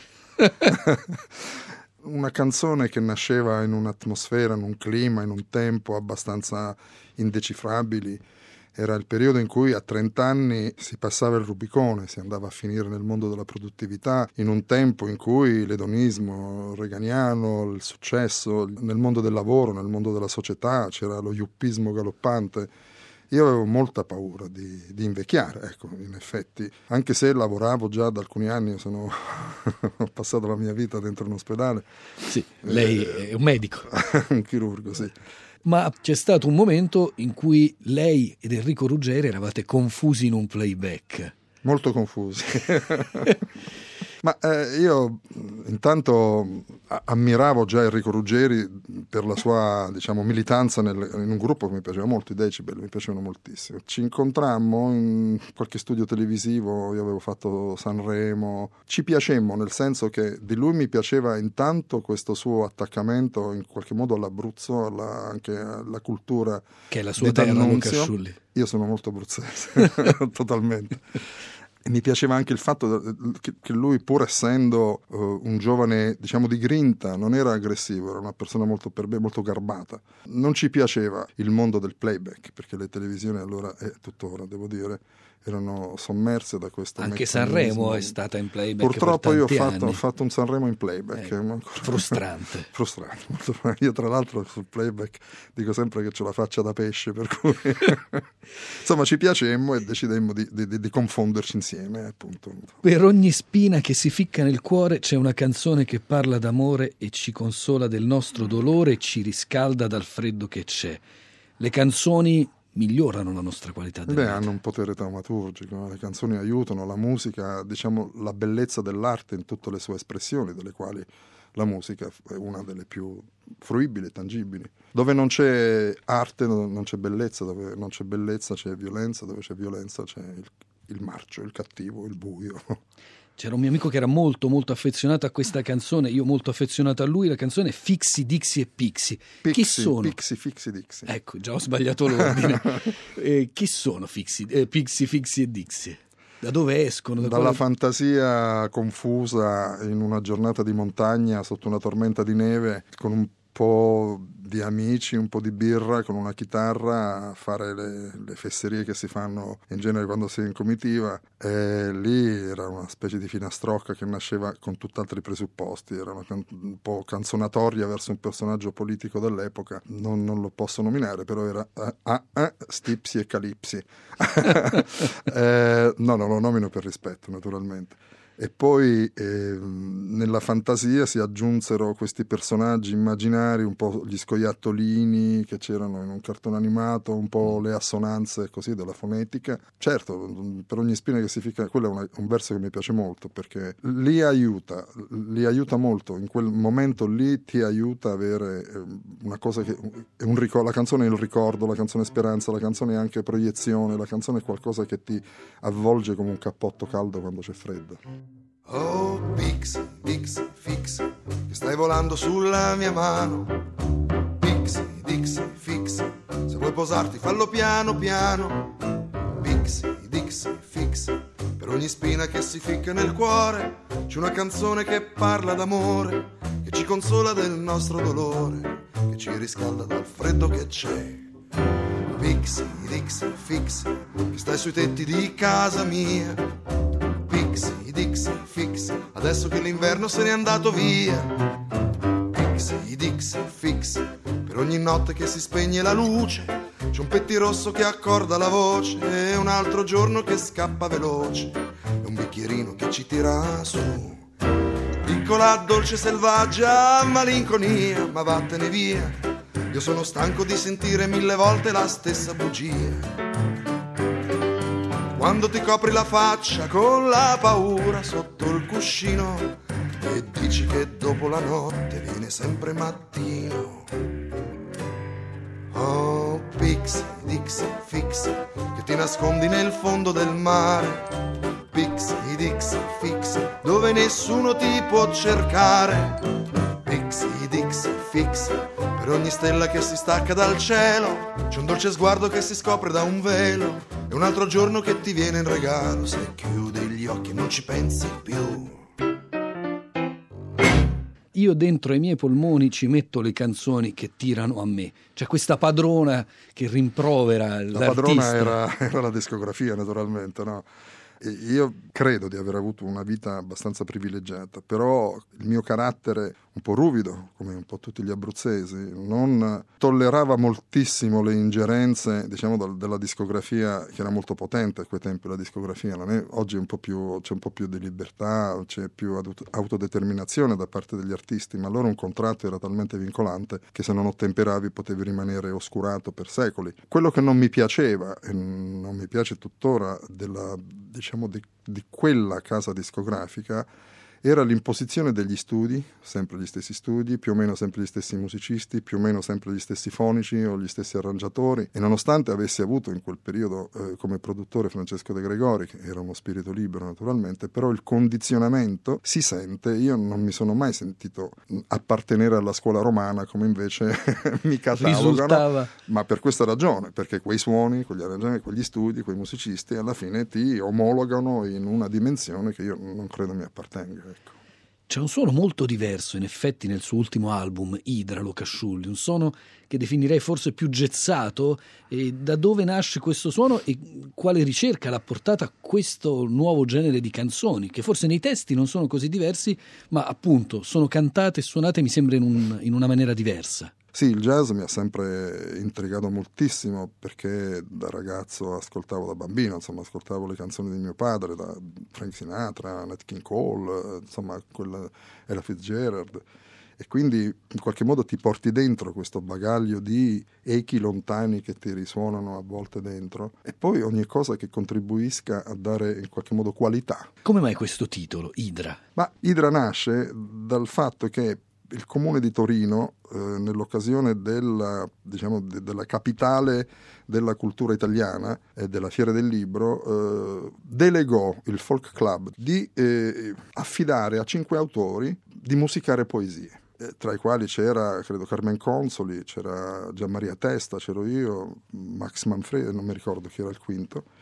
Una canzone che nasceva in un'atmosfera, in un clima, in un tempo abbastanza indecifrabili. Era il periodo in cui a trent'anni si passava il Rubicone, si andava a finire nel mondo della produttività, in un tempo in cui l'edonismo reganiano, il successo, nel mondo del lavoro, nel mondo della società, c'era lo yuppismo galoppante. Io avevo molta paura di, di invecchiare, ecco, in effetti. Anche se lavoravo già da alcuni anni, sono ho passato la mia vita dentro un ospedale. Sì, lei eh, è un medico. Un chirurgo, sì. Ma c'è stato un momento in cui lei ed Enrico Ruggeri eravate confusi in un playback. Molto confusi. Ma eh, io intanto ammiravo già Enrico Ruggeri per la sua, diciamo, militanza nel, in un gruppo che mi piaceva molto, i Decibel, mi piacevano moltissimo. Ci incontrammo in qualche studio televisivo, io avevo fatto Sanremo, ci piacemmo nel senso che di lui mi piaceva intanto questo suo attaccamento in qualche modo all'Abruzzo, alla, anche alla cultura che è la sua terra, Locasciulli. Io sono molto abruzzese, totalmente. E mi piaceva anche il fatto che lui, pur essendo uh, un giovane, diciamo, di grinta, non era aggressivo, era una persona molto per me, molto garbata. Non ci piaceva il mondo del playback, perché le televisioni allora, e tuttora devo dire, erano sommerse da questo anche meccanismo. Sanremo è stata in playback. Purtroppo per io ho tanti fatto, anni. ho fatto un Sanremo in playback. Eh, ancora... frustrante. frustrante molto... Io tra l'altro sul playback dico sempre che ho la faccia da pesce, per cui insomma ci piacemmo e decidemmo di, di, di confonderci insieme, appunto. Per ogni spina che si ficca nel cuore c'è una canzone che parla d'amore e ci consola del nostro dolore e ci riscalda dal freddo che c'è. Le canzoni migliorano la nostra qualità della Beh, vita. hanno un potere drammaturgico, le canzoni aiutano, la musica, diciamo, la bellezza dell'arte in tutte le sue espressioni, delle quali la musica è una delle più fruibili, tangibili. Dove non c'è arte non c'è bellezza, dove non c'è bellezza c'è violenza, dove c'è violenza c'è il, il marcio, il cattivo, il buio. C'era un mio amico che era molto molto affezionato a questa canzone, io molto affezionato a lui. La canzone è Fixi, Dixie e Pixie. Pixie, chi sono? Pixie, Fixie, Dixie. Ecco, già ho sbagliato l'ordine. eh, chi sono Fixi, eh, Pixie, Fixie e Dixie? Da dove escono? Da Dalla quale... fantasia confusa in una giornata di montagna sotto una tormenta di neve, con un po' di amici, un po' di birra, con una chitarra, a fare le, le fesserie che si fanno in genere quando si è in comitiva. E lì era una specie di filastrocca che nasceva con tutt'altri presupposti, era una can- un po' canzonatoria verso un personaggio politico dell'epoca, non, non lo posso nominare, però era ah, ah, ah, Stipsi e Calipsi. eh, no, non lo nomino per rispetto, naturalmente. E poi eh, nella fantasia si aggiunsero questi personaggi immaginari, un po' gli scoiattolini che c'erano in un cartone animato, un po' le assonanze così della fonetica. Certo, per ogni spina che si ficca, quello è una, un verso che mi piace molto, perché li aiuta, li aiuta molto, in quel momento lì ti aiuta a avere una cosa che è un ricordo. La canzone è il ricordo, la canzone è speranza, la canzone è anche proiezione, la canzone è qualcosa che ti avvolge come un cappotto caldo quando c'è freddo. Oh, Pixie, Dixie, Fix, che stai volando sulla mia mano. Pixie, Dixie, Fix, se vuoi posarti fallo piano piano. Pixie, Dixie, Fix, per ogni spina che si ficca nel cuore c'è una canzone che parla d'amore, che ci consola del nostro dolore, che ci riscalda dal freddo che c'è. Pixie, Dixie, Fix, che stai sui tetti di casa mia. Pixie, Dixie, Fix, adesso che l'inverno se n'è andato via. Pixie, Dixie, Fix, per ogni notte che si spegne la luce c'è un pettirosso che accorda la voce e un altro giorno che scappa veloce e un bicchierino che ci tira su. Piccola, dolce, selvaggia malinconia, ma vattene via, io sono stanco di sentire mille volte la stessa bugia. Quando ti copri la faccia con la paura sotto il cuscino e dici che dopo la notte viene sempre mattino. Oh, Pixie, Dixie, Fix, che ti nascondi nel fondo del mare. Pixie, Dixie, Fix, dove nessuno ti può cercare. Pixie, Dixie, Fix, per ogni stella che si stacca dal cielo c'è un dolce sguardo che si scopre da un velo e un altro giorno che ti viene in regalo se chiudi gli occhi e non ci pensi più. Io dentro ai miei polmoni ci metto le canzoni che tirano a me. C'è questa padrona che rimprovera l'artista. La padrona era, era la discografia, naturalmente, no? Io credo di aver avuto una vita abbastanza privilegiata, però il mio carattere un po' ruvido, come un po' tutti gli abruzzesi, non tollerava moltissimo le ingerenze, diciamo, della discografia, che era molto potente a quei tempi. La discografia non è, oggi è un po' più, c'è un po' più di libertà, c'è più autodeterminazione da parte degli artisti, ma allora un contratto era talmente vincolante che se non ottemperavi potevi rimanere oscurato per secoli. Quello che non mi piaceva, e non mi piace tuttora, della, diciamo, di, di quella casa discografica, era l'imposizione degli studi, sempre gli stessi studi, più o meno sempre gli stessi musicisti, più o meno sempre gli stessi fonici o gli stessi arrangiatori, e nonostante avessi avuto in quel periodo eh, come produttore Francesco De Gregori, che era uno spirito libero naturalmente, però il condizionamento si sente. Io non mi sono mai sentito appartenere alla scuola romana come invece mi catalogano, risultava. Ma per questa ragione, perché quei suoni, quegli arrangiamenti, quegli studi, quei musicisti alla fine ti omologano in una dimensione che io non credo mi appartenga. C'è un suono molto diverso, in effetti, nel suo ultimo album, Idra Lo Casciulli, un suono che definirei forse più jazzato. E da dove nasce questo suono e quale ricerca l'ha portata a questo nuovo genere di canzoni, che forse nei testi non sono così diversi, ma appunto sono cantate e suonate, mi sembra, in, un, in una maniera diversa? Sì, il jazz mi ha sempre intrigato moltissimo, perché da ragazzo ascoltavo, da bambino, insomma, ascoltavo le canzoni di mio padre, da Frank Sinatra, Nat King Cole, insomma, quella Ella Fitzgerald, e quindi in qualche modo ti porti dentro questo bagaglio di echi lontani che ti risuonano a volte dentro, e poi ogni cosa che contribuisca a dare in qualche modo qualità. Come mai questo titolo, Idra? Ma Idra nasce dal fatto che il comune di Torino, eh, nell'occasione della, diciamo, de, della capitale della cultura italiana e della Fiera del Libro, eh, delegò il Folk Club di eh, affidare a cinque autori di musicare poesie, eh, tra i quali c'era, credo, Carmen Consoli, c'era Gianmaria Testa, c'ero io, Max Manfredi, non mi ricordo chi era il quinto.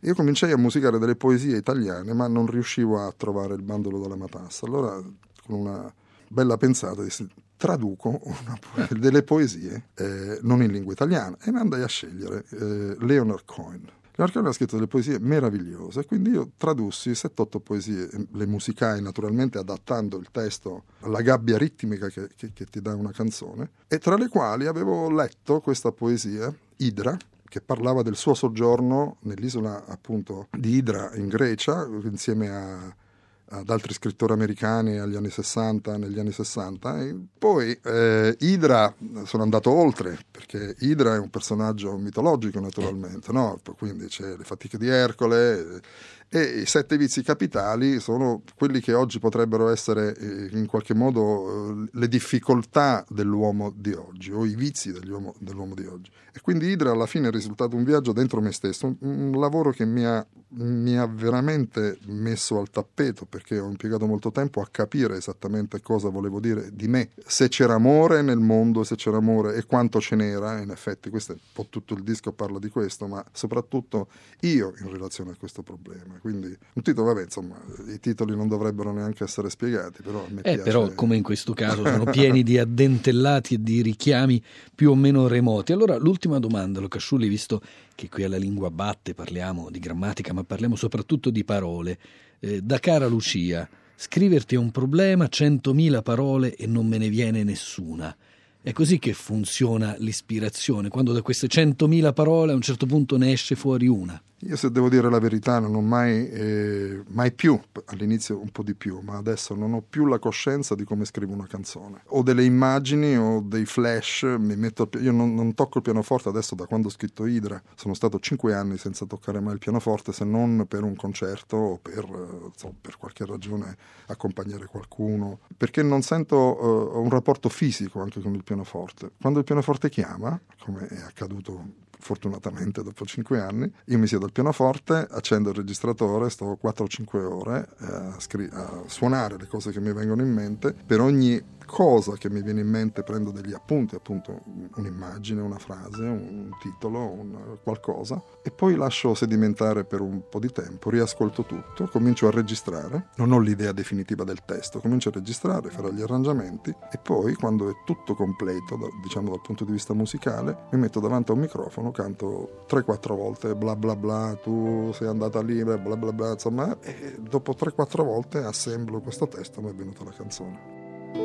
Io cominciai a musicare delle poesie italiane, ma non riuscivo a trovare il bandolo della matassa. Allora, con una bella pensata, dissi: traduco una po- delle poesie eh, non in lingua italiana, e ne andai a scegliere eh, Leonard Cohen. Leonard Cohen ha scritto delle poesie meravigliose, quindi io tradussi sette otto poesie, le musicai naturalmente adattando il testo alla gabbia ritmica che, che, che ti dà una canzone, e tra le quali avevo letto questa poesia, Idra, che parlava del suo soggiorno nell'isola appunto di Idra in Grecia, insieme a ad altri scrittori americani agli anni sessanta, negli anni sessanta. E poi eh, Idra, sono andato oltre, perché Idra è un personaggio mitologico naturalmente, no? Quindi c'è le fatiche di Ercole, e i sette vizi capitali sono quelli che oggi potrebbero essere eh, in qualche modo eh, le difficoltà dell'uomo di oggi, o i vizi dell'uomo, dell'uomo di oggi. E quindi Idra alla fine è risultato un viaggio dentro me stesso, un, un lavoro che mi ha, mi ha veramente messo al tappeto, perché ho impiegato molto tempo a capire esattamente cosa volevo dire di me, se c'era amore nel mondo, se c'era amore e quanto ce n'era. In effetti questo è un po' tutto il disco, parla di questo, ma soprattutto io in relazione a questo problema. Quindi un titolo, vabbè, insomma, i titoli non dovrebbero neanche essere spiegati, però a me eh, piace. Però come in questo caso sono pieni di addentellati e di richiami più o meno remoti. Allora l'ultima domanda, Luca Sciulli, visto che qui alla Lingua Batte parliamo di grammatica, ma parliamo soprattutto di parole, eh, da cara Lucia, scriverti è un problema, centomila parole e non me ne viene nessuna. È così che funziona l'ispirazione, quando da queste centomila parole a un certo punto ne esce fuori una? Io, se devo dire la verità, non ho mai, eh, mai più, all'inizio un po' di più, ma adesso non ho più la coscienza di come scrivo una canzone. Ho delle immagini, ho dei flash, mi metto, io non, non tocco il pianoforte adesso da quando ho scritto Idra. Sono stato cinque anni senza toccare mai il pianoforte, se non per un concerto o per, eh, so, per qualche ragione accompagnare qualcuno, perché non sento uh, un rapporto fisico anche con il pianoforte. Quando il pianoforte chiama, come è accaduto fortunatamente dopo cinque anni, io mi siedo al pianoforte, accendo il registratore, sto quattro o cinque ore a, scri- a suonare le cose che mi vengono in mente. Per ogni cosa che mi viene in mente prendo degli appunti, appunto un'immagine, una frase, un titolo, un qualcosa, e poi lascio sedimentare per un po' di tempo, riascolto tutto, comincio a registrare, non ho l'idea definitiva del testo, comincio a registrare, farò gli arrangiamenti, e poi quando è tutto completo, diciamo dal punto di vista musicale, mi metto davanti a un microfono, canto tre quattro volte bla bla bla, tu sei andata lì, bla bla bla, insomma, e dopo tre quattro volte assemblo questo testo e mi è venuta la canzone.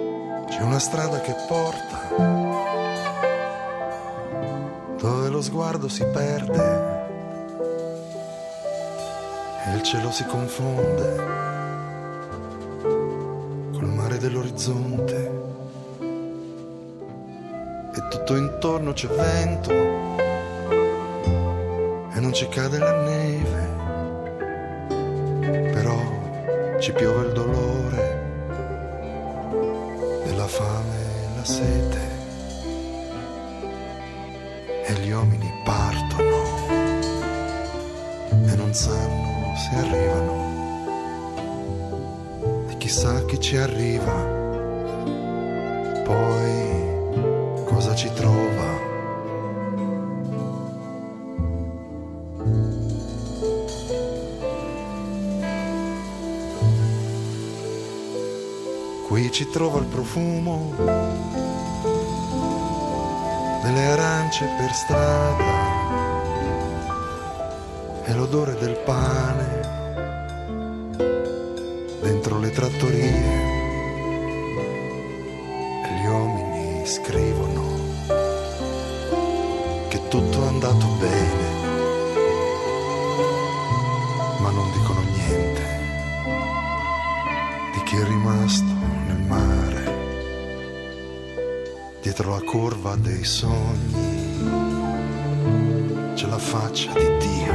C'è una strada che porta dove lo sguardo si perde e il cielo si confonde col mare dell'orizzonte e tutto intorno c'è vento e non ci cade la neve, però ci piove il dolore, la fame e la sete e gli uomini partono e non sanno se arrivano e chissà chi ci arriva poi cosa ci trova. Qui ci trova il profumo delle arance per strada e l'odore del pane dentro le trattorie e gli uomini scrivono che tutto è andato bene, ma non dicono niente di chi è rimasto nel mare, dietro la curva dei sogni c'è la faccia di Dio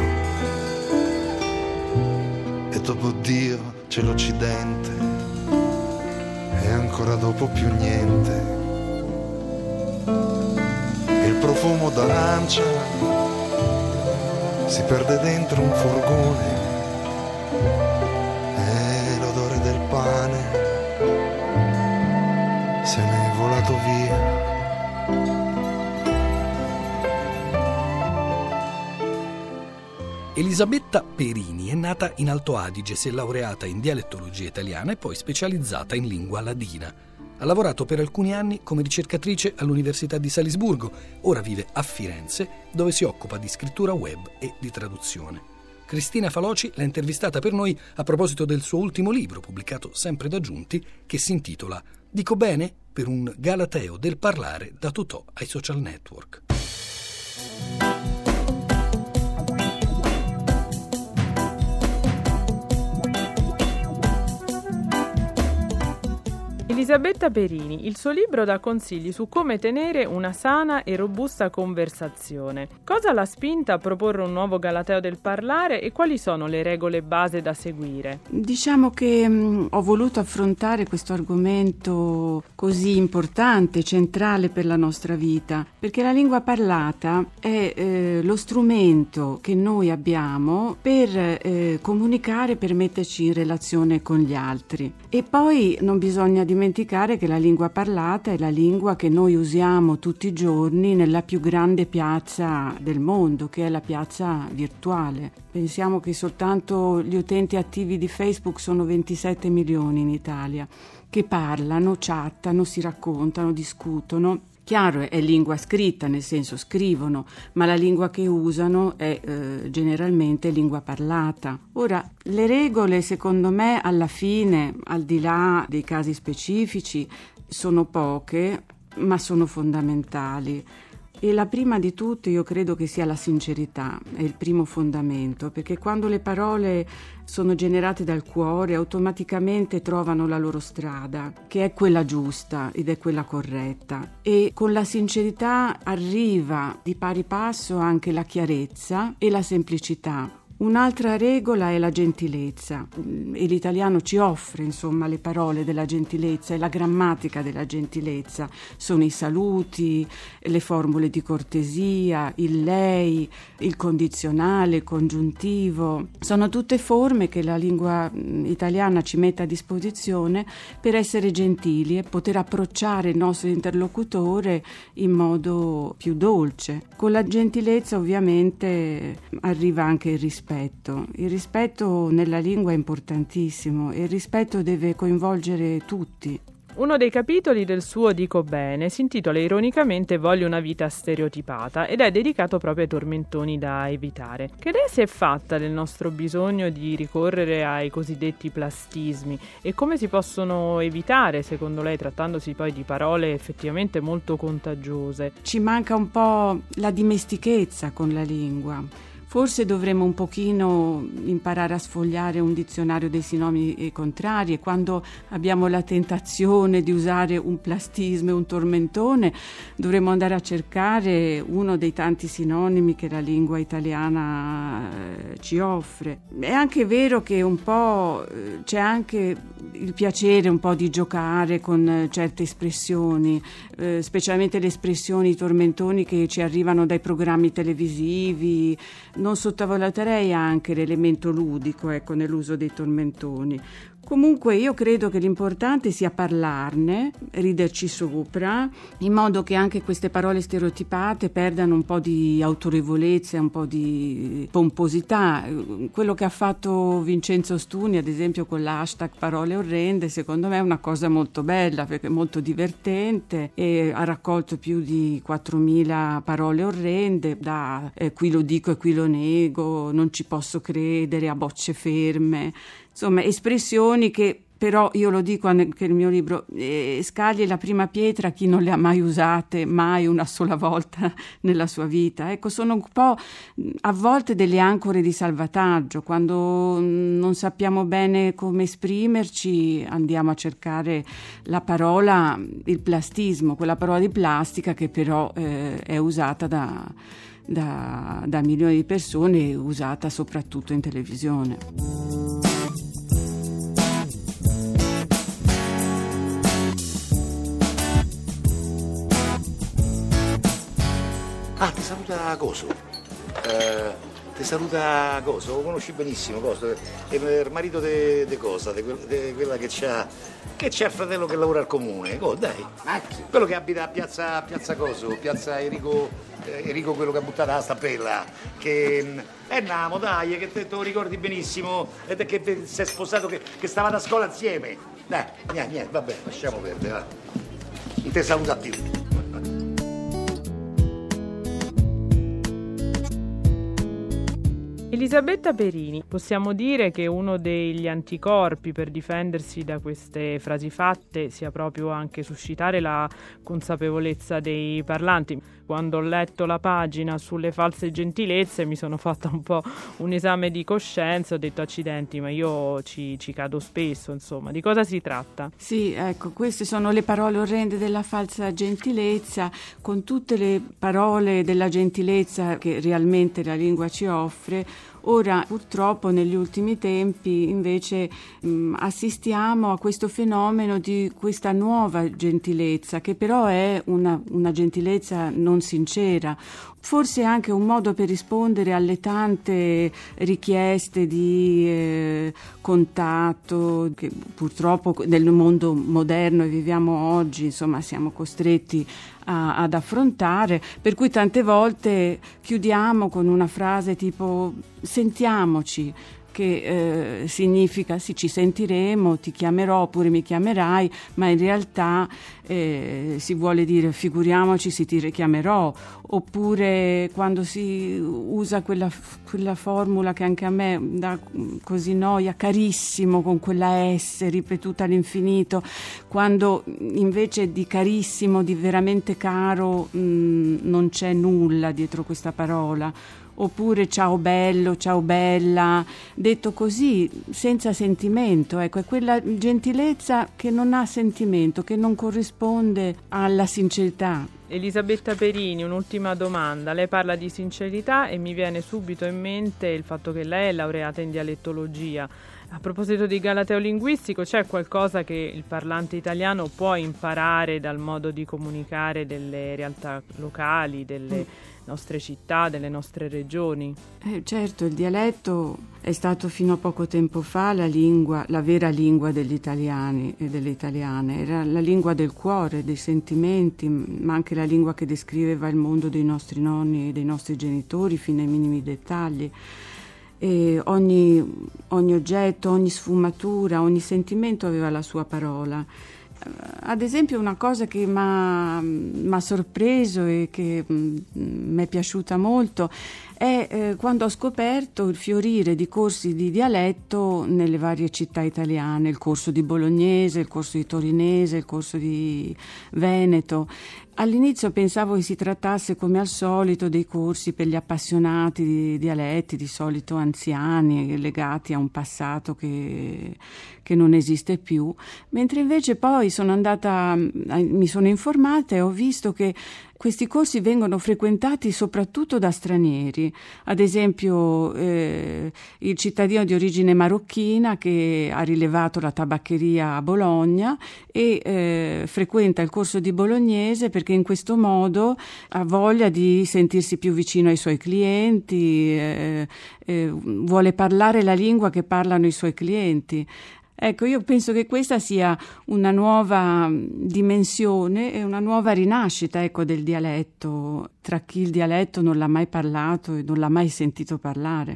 e dopo Dio c'è l'Occidente e ancora dopo più niente. E il profumo d'arancia si perde dentro un furgone e l'odore del pane se ne è volato via. Elisabetta Perini è nata in Alto Adige, si è laureata in dialettologia italiana e poi specializzata in lingua ladina. Ha lavorato per alcuni anni come ricercatrice all'Università di Salisburgo, ora vive a Firenze, dove si occupa di scrittura web e di traduzione. Cristina Faloci l'ha intervistata per noi a proposito del suo ultimo libro, pubblicato sempre da Giunti, che si intitola Dico bene? Per un galateo del parlare da Totò ai social network. Elisabetta Perini, il suo libro dà consigli su come tenere una sana e robusta conversazione. Cosa l'ha spinta a proporre un nuovo galateo del parlare e quali sono le regole base da seguire? Diciamo che mh, ho voluto affrontare questo argomento così importante, centrale per la nostra vita, perché la lingua parlata è eh, lo strumento che noi abbiamo per eh, comunicare, per metterci in relazione con gli altri. E poi non bisogna dimenticare che la lingua parlata è la lingua che noi usiamo tutti i giorni nella più grande piazza del mondo, che è la piazza virtuale. Pensiamo che soltanto gli utenti attivi di Facebook sono ventisette milioni in Italia, che parlano, chattano, si raccontano, discutono. Chiaro, è lingua scritta, nel senso scrivono, ma la lingua che usano è eh, generalmente lingua parlata. Ora, le regole, secondo me, alla fine, al di là dei casi specifici, sono poche, ma sono fondamentali. E la prima di tutte io credo che sia la sincerità, è il primo fondamento, perché quando le parole sono generate dal cuore automaticamente trovano la loro strada, che è quella giusta ed è quella corretta, e con la sincerità arriva di pari passo anche la chiarezza e la semplicità. Un'altra regola è la gentilezza, e l'italiano ci offre insomma le parole della gentilezza e la grammatica della gentilezza, sono i saluti, le formule di cortesia, il lei, il condizionale, il congiuntivo, sono tutte forme che la lingua italiana ci mette a disposizione per essere gentili e poter approcciare il nostro interlocutore in modo più dolce. Con la gentilezza ovviamente arriva anche il rispetto. Il rispetto nella lingua è importantissimo e il rispetto deve coinvolgere tutti. Uno dei capitoli del suo Dico bene si intitola ironicamente Voglio una vita stereotipata ed è dedicato proprio ai tormentoni da evitare. Che idea si è fatta del nostro bisogno di ricorrere ai cosiddetti plastismi e come si possono evitare, secondo lei, trattandosi poi di parole effettivamente molto contagiose? Ci manca un po' la dimestichezza con la lingua. Forse dovremmo un pochino imparare a sfogliare un dizionario dei sinonimi contrari e quando abbiamo la tentazione di usare un plastismo e un tormentone dovremmo andare a cercare uno dei tanti sinonimi che la lingua italiana eh, ci offre. È anche vero che un po' eh, c'è anche il piacere un po' di giocare con eh, certe espressioni, eh, specialmente le espressioni, i tormentoni che ci arrivano dai programmi televisivi. Non sottovaluterei anche l'elemento ludico, ecco, nell'uso dei tormentoni. Comunque io credo che l'importante sia parlarne, riderci sopra, in modo che anche queste parole stereotipate perdano un po' di autorevolezza, un po' di pomposità. Quello che ha fatto Vincenzo Stuni, ad esempio, con l'hashtag parole orrende, secondo me è una cosa molto bella, perché è molto divertente e ha raccolto più di quattromila parole orrende, da eh, qui lo dico e qui lo nego, non ci posso credere, a bocce ferme. Insomma, espressioni che però, io lo dico anche nel mio libro, eh, scagli la prima pietra a chi non le ha mai usate, mai una sola volta nella sua vita. Ecco, sono un po' a volte delle ancore di salvataggio. Quando non sappiamo bene come esprimerci, andiamo a cercare la parola, il plastismo, quella parola di plastica che però eh, è usata da, da, da milioni di persone, usata soprattutto in televisione. Ah, ti saluta Coso. Eh, Ti saluta Coso, lo conosci benissimo, Coso, è il marito di Cosa, di quella che c'ha, che c'ha il fratello che lavora al comune. Oh, dai, quello che abita a piazza, piazza Coso, piazza Enrico, eh, Enrico quello che ha buttato la stampella, che è Namo, dai, che te, te lo ricordi benissimo, ed è che si è sposato, che, che stavate a scuola insieme. Dai, niente, niente, vabbè, lasciamo perdere, va. Non ti saluta più. Elisabetta Perini, possiamo dire che uno degli anticorpi per difendersi da queste frasi fatte sia proprio anche suscitare la consapevolezza dei parlanti. Quando ho letto la pagina sulle false gentilezze mi sono fatta un po' un esame di coscienza, ho detto accidenti, ma io ci, ci cado spesso, insomma. Di cosa si tratta? Sì, ecco, queste sono le parole orrende della falsa gentilezza, con tutte le parole della gentilezza che realmente la lingua ci offre. Ora, purtroppo, negli ultimi tempi, invece, mh, assistiamo a questo fenomeno di questa nuova gentilezza, che però è una, una gentilezza non sincera. Forse è anche un modo per rispondere alle tante richieste di eh, contatto che purtroppo nel mondo moderno che viviamo oggi, insomma, siamo costretti a, ad affrontare, per cui tante volte chiudiamo con una frase tipo sentiamoci, che eh, significa sì, ci sentiremo, ti chiamerò oppure mi chiamerai, ma in realtà eh, si vuole dire figuriamoci se ti richiamerò, oppure quando si usa quella, quella formula che anche a me dà così noia, carissimo, con quella S ripetuta all'infinito, quando invece di carissimo, di veramente caro, mh, non c'è nulla dietro questa parola. Oppure ciao bello, ciao bella, detto così, senza sentimento. Ecco, è quella gentilezza che non ha sentimento, che non corrisponde alla sincerità. Elisabetta Perini, un'ultima domanda. Lei parla di sincerità e mi viene subito in mente il fatto che lei è laureata in dialettologia. A proposito di galateo linguistico, c'è qualcosa che il parlante italiano può imparare dal modo di comunicare delle realtà locali, delle mm. nostre città, delle nostre regioni? Eh, certo, il dialetto è stato fino a poco tempo fa la lingua, la vera lingua degli italiani e delle italiane. Era la lingua del cuore, dei sentimenti, ma anche la lingua che descriveva il mondo dei nostri nonni e dei nostri genitori fino ai minimi dettagli. E ogni, ogni oggetto, ogni sfumatura, ogni sentimento aveva la sua parola. Ad esempio, una cosa che mi ha sorpreso e che mi è piaciuta molto è eh, quando ho scoperto il fiorire di corsi di dialetto nelle varie città italiane, il corso di bolognese, il corso di torinese, il corso di veneto. All'inizio pensavo che si trattasse, come al solito, dei corsi per gli appassionati di dialetti, di solito anziani, legati a un passato che, che non esiste più, mentre invece poi sono andata, mi sono informata e ho visto che questi corsi vengono frequentati soprattutto da stranieri, ad esempio eh, il cittadino di origine marocchina che ha rilevato la tabaccheria a Bologna e eh, frequenta il corso di bolognese perché in questo modo ha voglia di sentirsi più vicino ai suoi clienti, eh, eh, vuole parlare la lingua che parlano i suoi clienti. Ecco, io penso che questa sia una nuova dimensione e una nuova rinascita, ecco, del dialetto, tra chi il dialetto non l'ha mai parlato e non l'ha mai sentito parlare.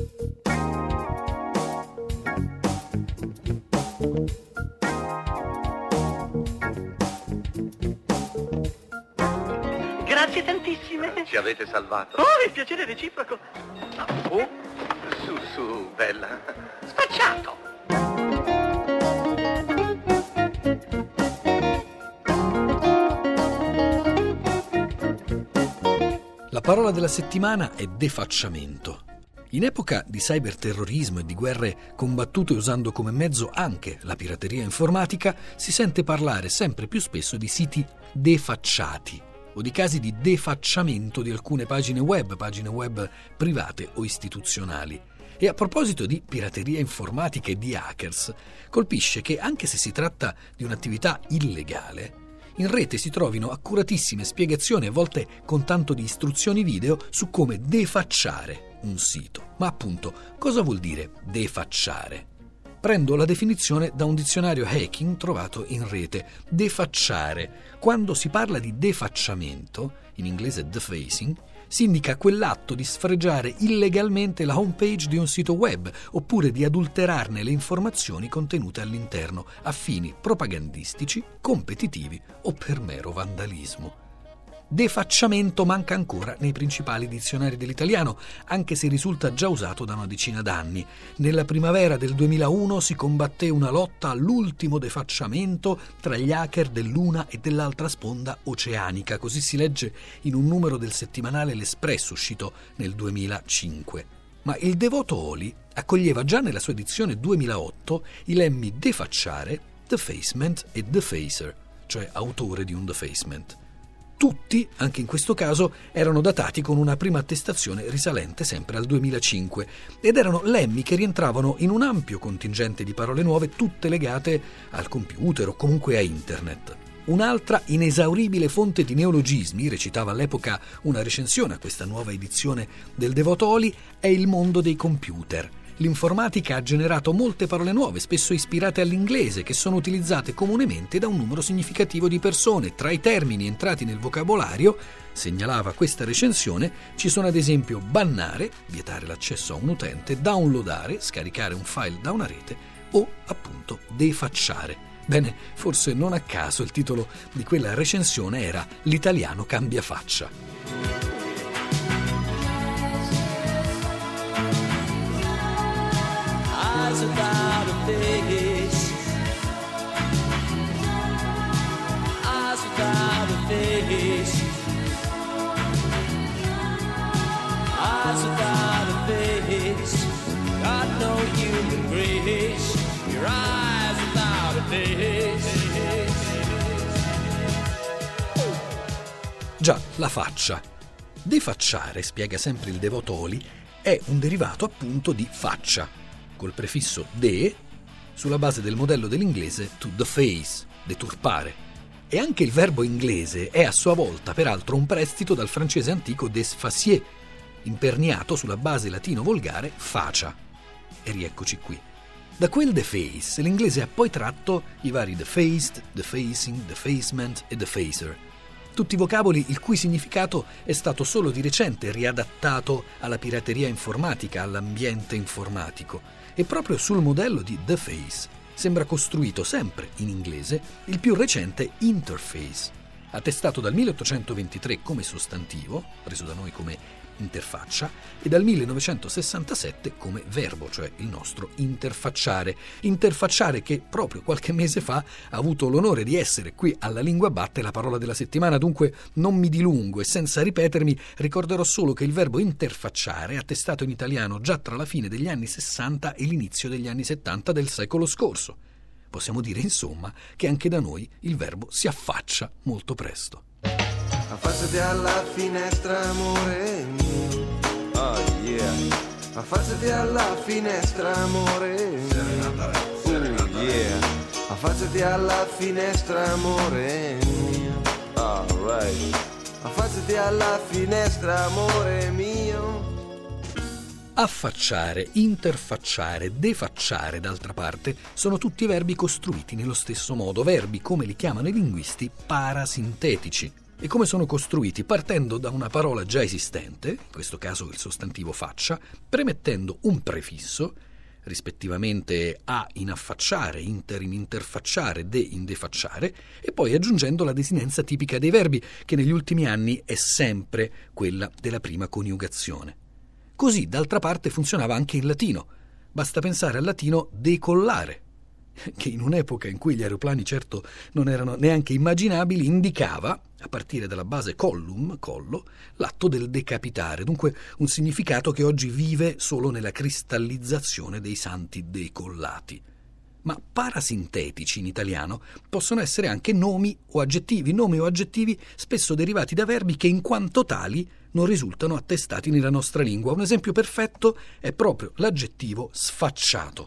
Grazie tantissime. Ci avete salvato. Oh, il piacere reciproco. Oh, su, su, bella. Spacciato. La parola della settimana è defacciamento. In epoca di cyberterrorismo e di guerre combattute usando come mezzo anche la pirateria informatica, si sente parlare sempre più spesso di siti defacciati o di casi di defacciamento di alcune pagine web, pagine web private o istituzionali. E a proposito di pirateria informatica e di hackers, colpisce che anche se si tratta di un'attività illegale, in rete si trovino accuratissime spiegazioni, a volte con tanto di istruzioni video, su come defacciare un sito. Ma appunto, cosa vuol dire defacciare? Prendo la definizione da un dizionario Hacking trovato in rete. Defacciare. Quando si parla di defacciamento, in inglese defacing, si indica quell'atto di sfregiare illegalmente la homepage di un sito web oppure di adulterarne le informazioni contenute all'interno a fini propagandistici, competitivi o per mero vandalismo. Defacciamento manca ancora nei principali dizionari dell'italiano, anche se risulta già usato da una decina d'anni. Nella primavera del duemilauno si combatté una lotta all'ultimo defacciamento tra gli hacker dell'una e dell'altra sponda oceanica, così si legge in un numero del settimanale L'Espresso uscito nel duemilacinque. Ma il Devoto Oli accoglieva già nella sua edizione duemilaotto i lemmi defacciare, defacement e defacer, cioè autore di un defacement. Tutti, anche in questo caso, erano datati con una prima attestazione risalente sempre al duemilacinque ed erano lemmi che rientravano in un ampio contingente di parole nuove, tutte legate al computer o comunque a internet. Un'altra inesauribile fonte di neologismi, recitava all'epoca una recensione a questa nuova edizione del Devoto Oli, è il mondo dei computer. L'informatica ha generato molte parole nuove, spesso ispirate all'inglese, che sono utilizzate comunemente da un numero significativo di persone. Tra i termini entrati nel vocabolario, segnalava questa recensione, ci sono ad esempio bannare, vietare l'accesso a un utente, downloadare, scaricare un file da una rete o appunto defacciare. Bene, forse non a caso il titolo di quella recensione era "L'italiano cambia faccia". Eyes without a face, eyes without a face, eyes without a face, got no human grace, your eyes without a face. Già, la faccia. Defacciare, spiega sempre il Devoto Oli, è un derivato appunto di faccia, col prefisso de, sulla base del modello dell'inglese to deface, deturpare. E anche il verbo inglese è a sua volta, peraltro, un prestito dal francese antico desfacier, imperniato sulla base latino volgare facia. E rieccoci qui. Da quel deface l'inglese ha poi tratto i vari defaced, defacing, defacement e defacer. Tutti vocaboli il cui significato è stato solo di recente riadattato alla pirateria informatica, all'ambiente informatico. E proprio sul modello di deface sembra costruito sempre in inglese il più recente interface, attestato dal milleottocentoventitré come sostantivo, preso da noi come interfaccia, e dal millenovecentosessantasette come verbo, cioè il nostro interfacciare. Interfacciare che proprio qualche mese fa ha avuto l'onore di essere qui alla Lingua Batte la parola della settimana, dunque non mi dilungo e senza ripetermi ricorderò solo che il verbo interfacciare è attestato in italiano già tra la fine degli anni sessanta e l'inizio degli anni settanta del secolo scorso. Possiamo dire insomma che anche da noi il verbo si affaccia molto presto. Affacciati alla finestra, amore mio. Oh yeah. Affacciati alla finestra, amore mio. Uh, yeah. Affacciati alla finestra, amore mio. Alright. Affacciati alla finestra, amore mio. Affacciare, interfacciare, defacciare, d'altra parte, sono tutti verbi costruiti nello stesso modo, verbi, come li chiamano i linguisti, parasintetici. E come sono costruiti? Partendo da una parola già esistente, in questo caso il sostantivo faccia, premettendo un prefisso, rispettivamente a in affacciare, inter in interfacciare, de in defacciare, e poi aggiungendo la desinenza tipica dei verbi, che negli ultimi anni è sempre quella della prima coniugazione. Così, d'altra parte, funzionava anche in latino. Basta pensare al latino decollare, che in un'epoca in cui gli aeroplani certo non erano neanche immaginabili, indicava, a partire dalla base collum, collo, l'atto del decapitare, dunque un significato che oggi vive solo nella cristallizzazione dei santi decollati. Ma parasintetici in italiano possono essere anche nomi o aggettivi, nomi o aggettivi spesso derivati da verbi che in quanto tali non risultano attestati nella nostra lingua. Un esempio perfetto è proprio l'aggettivo sfacciato.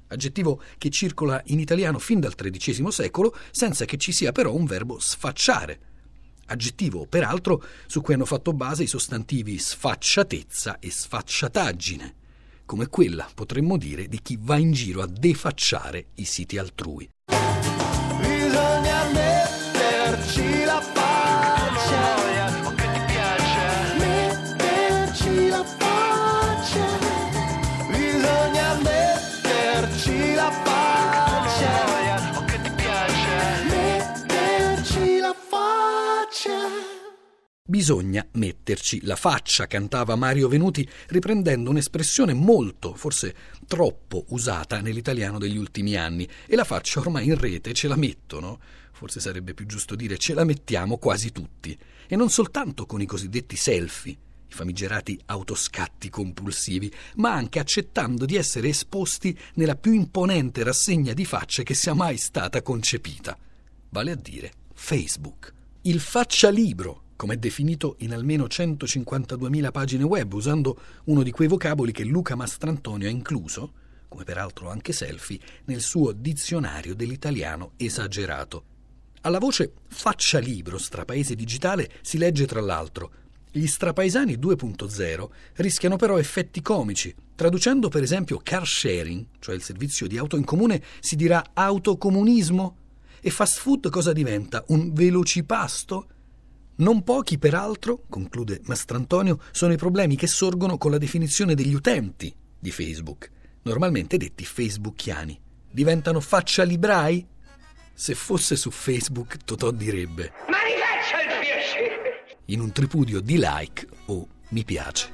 aggettivo che circola in italiano fin dal tredicesimo secolo senza che ci sia però un verbo sfacciare. Aggettivo, peraltro, su cui hanno fatto base i sostantivi sfacciatezza e sfacciataggine, come quella, potremmo dire, di chi va in giro a defacciare i siti altrui. Bisogna metterci la faccia, o che ti piace, metterci la faccia, bisogna metterci la faccia, o che ti piace, metterci la faccia. Bisogna metterci la faccia, cantava Mario Venuti, riprendendo un'espressione molto, forse troppo usata nell'italiano degli ultimi anni. E la faccia ormai in rete ce la mettono, forse sarebbe più giusto dire ce la mettiamo quasi tutti. E non soltanto con i cosiddetti selfie, i famigerati autoscatti compulsivi, ma anche accettando di essere esposti nella più imponente rassegna di facce che sia mai stata concepita, vale a dire Facebook. Il faccialibro, come è definito in almeno centocinquantaduemila pagine web, usando uno di quei vocaboli che Luca Mastrantonio ha incluso, come peraltro anche selfie, nel suo dizionario dell'italiano esagerato. Alla voce faccialibro strapaese digitale si legge tra l'altro: gli strapaesani due punto zero rischiano però effetti comici. Traducendo per esempio car sharing, cioè il servizio di auto in comune, si dirà autocomunismo? E fast food cosa diventa? Un velocipasto? Non pochi, peraltro, conclude Mastrantonio, sono i problemi che sorgono con la definizione degli utenti di Facebook, normalmente detti facebookiani. Diventano faccialibrai? Se fosse su Facebook, Totò direbbe: Ma rifaccia il piacere! In un tripudio di like o mi piace.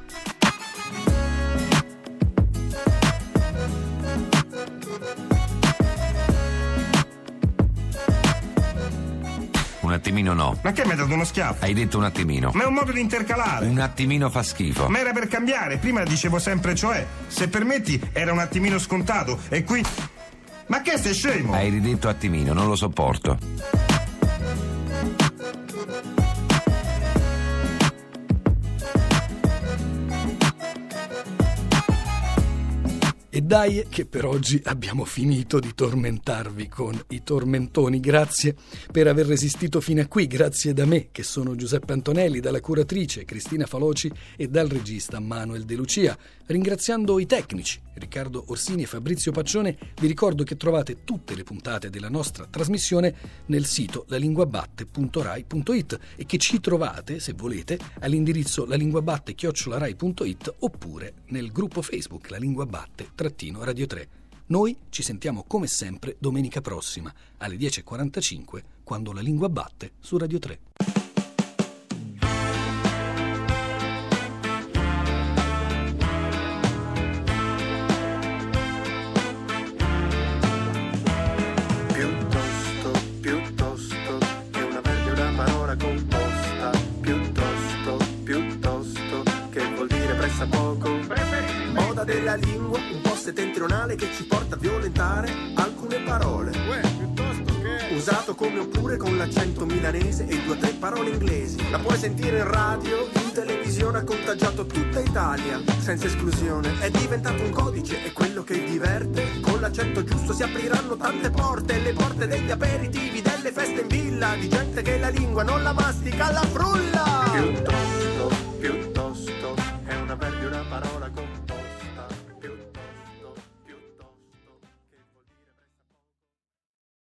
Un attimino no. Ma che mi hai dato uno schiaffo? Hai detto un attimino. Ma è un modo di intercalare. Un attimino fa schifo. Ma era per cambiare. Prima dicevo sempre cioè. Se permetti, era un attimino scontato. E qui... Ma che sei scemo? Hai ridetto attimino, non lo sopporto. E dai che per oggi abbiamo finito di tormentarvi con i tormentoni. Grazie per aver resistito fino a qui, grazie da me che sono Giuseppe Antonelli, dalla curatrice Cristina Faloci e dal regista Manuel De Lucia. Ringraziando i tecnici Riccardo Orsini e Fabrizio Paccione, vi ricordo che trovate tutte le puntate della nostra trasmissione nel sito lalinguabatte punto rai punto it e che ci trovate, se volete, all'indirizzo lalinguabatte chiocciola rai punto it oppure nel gruppo Facebook La Lingua Batte trattino Radio tre. Noi ci sentiamo come sempre domenica prossima alle dieci e quarantacinque, quando La Lingua Batte su Radio tre. Della lingua un po' settentrionale che ci porta a violentare alcune parole. Uè, piuttosto che usato come oppure con l'accento milanese e due o tre parole inglesi. La puoi sentire in radio, in televisione, ha contagiato tutta Italia senza esclusione. È diventato un codice, è quello che diverte. Con l'accento giusto si apriranno tante porte, le porte degli aperitivi, delle feste in villa, di gente che la lingua non la mastica, la frulla. Piuttosto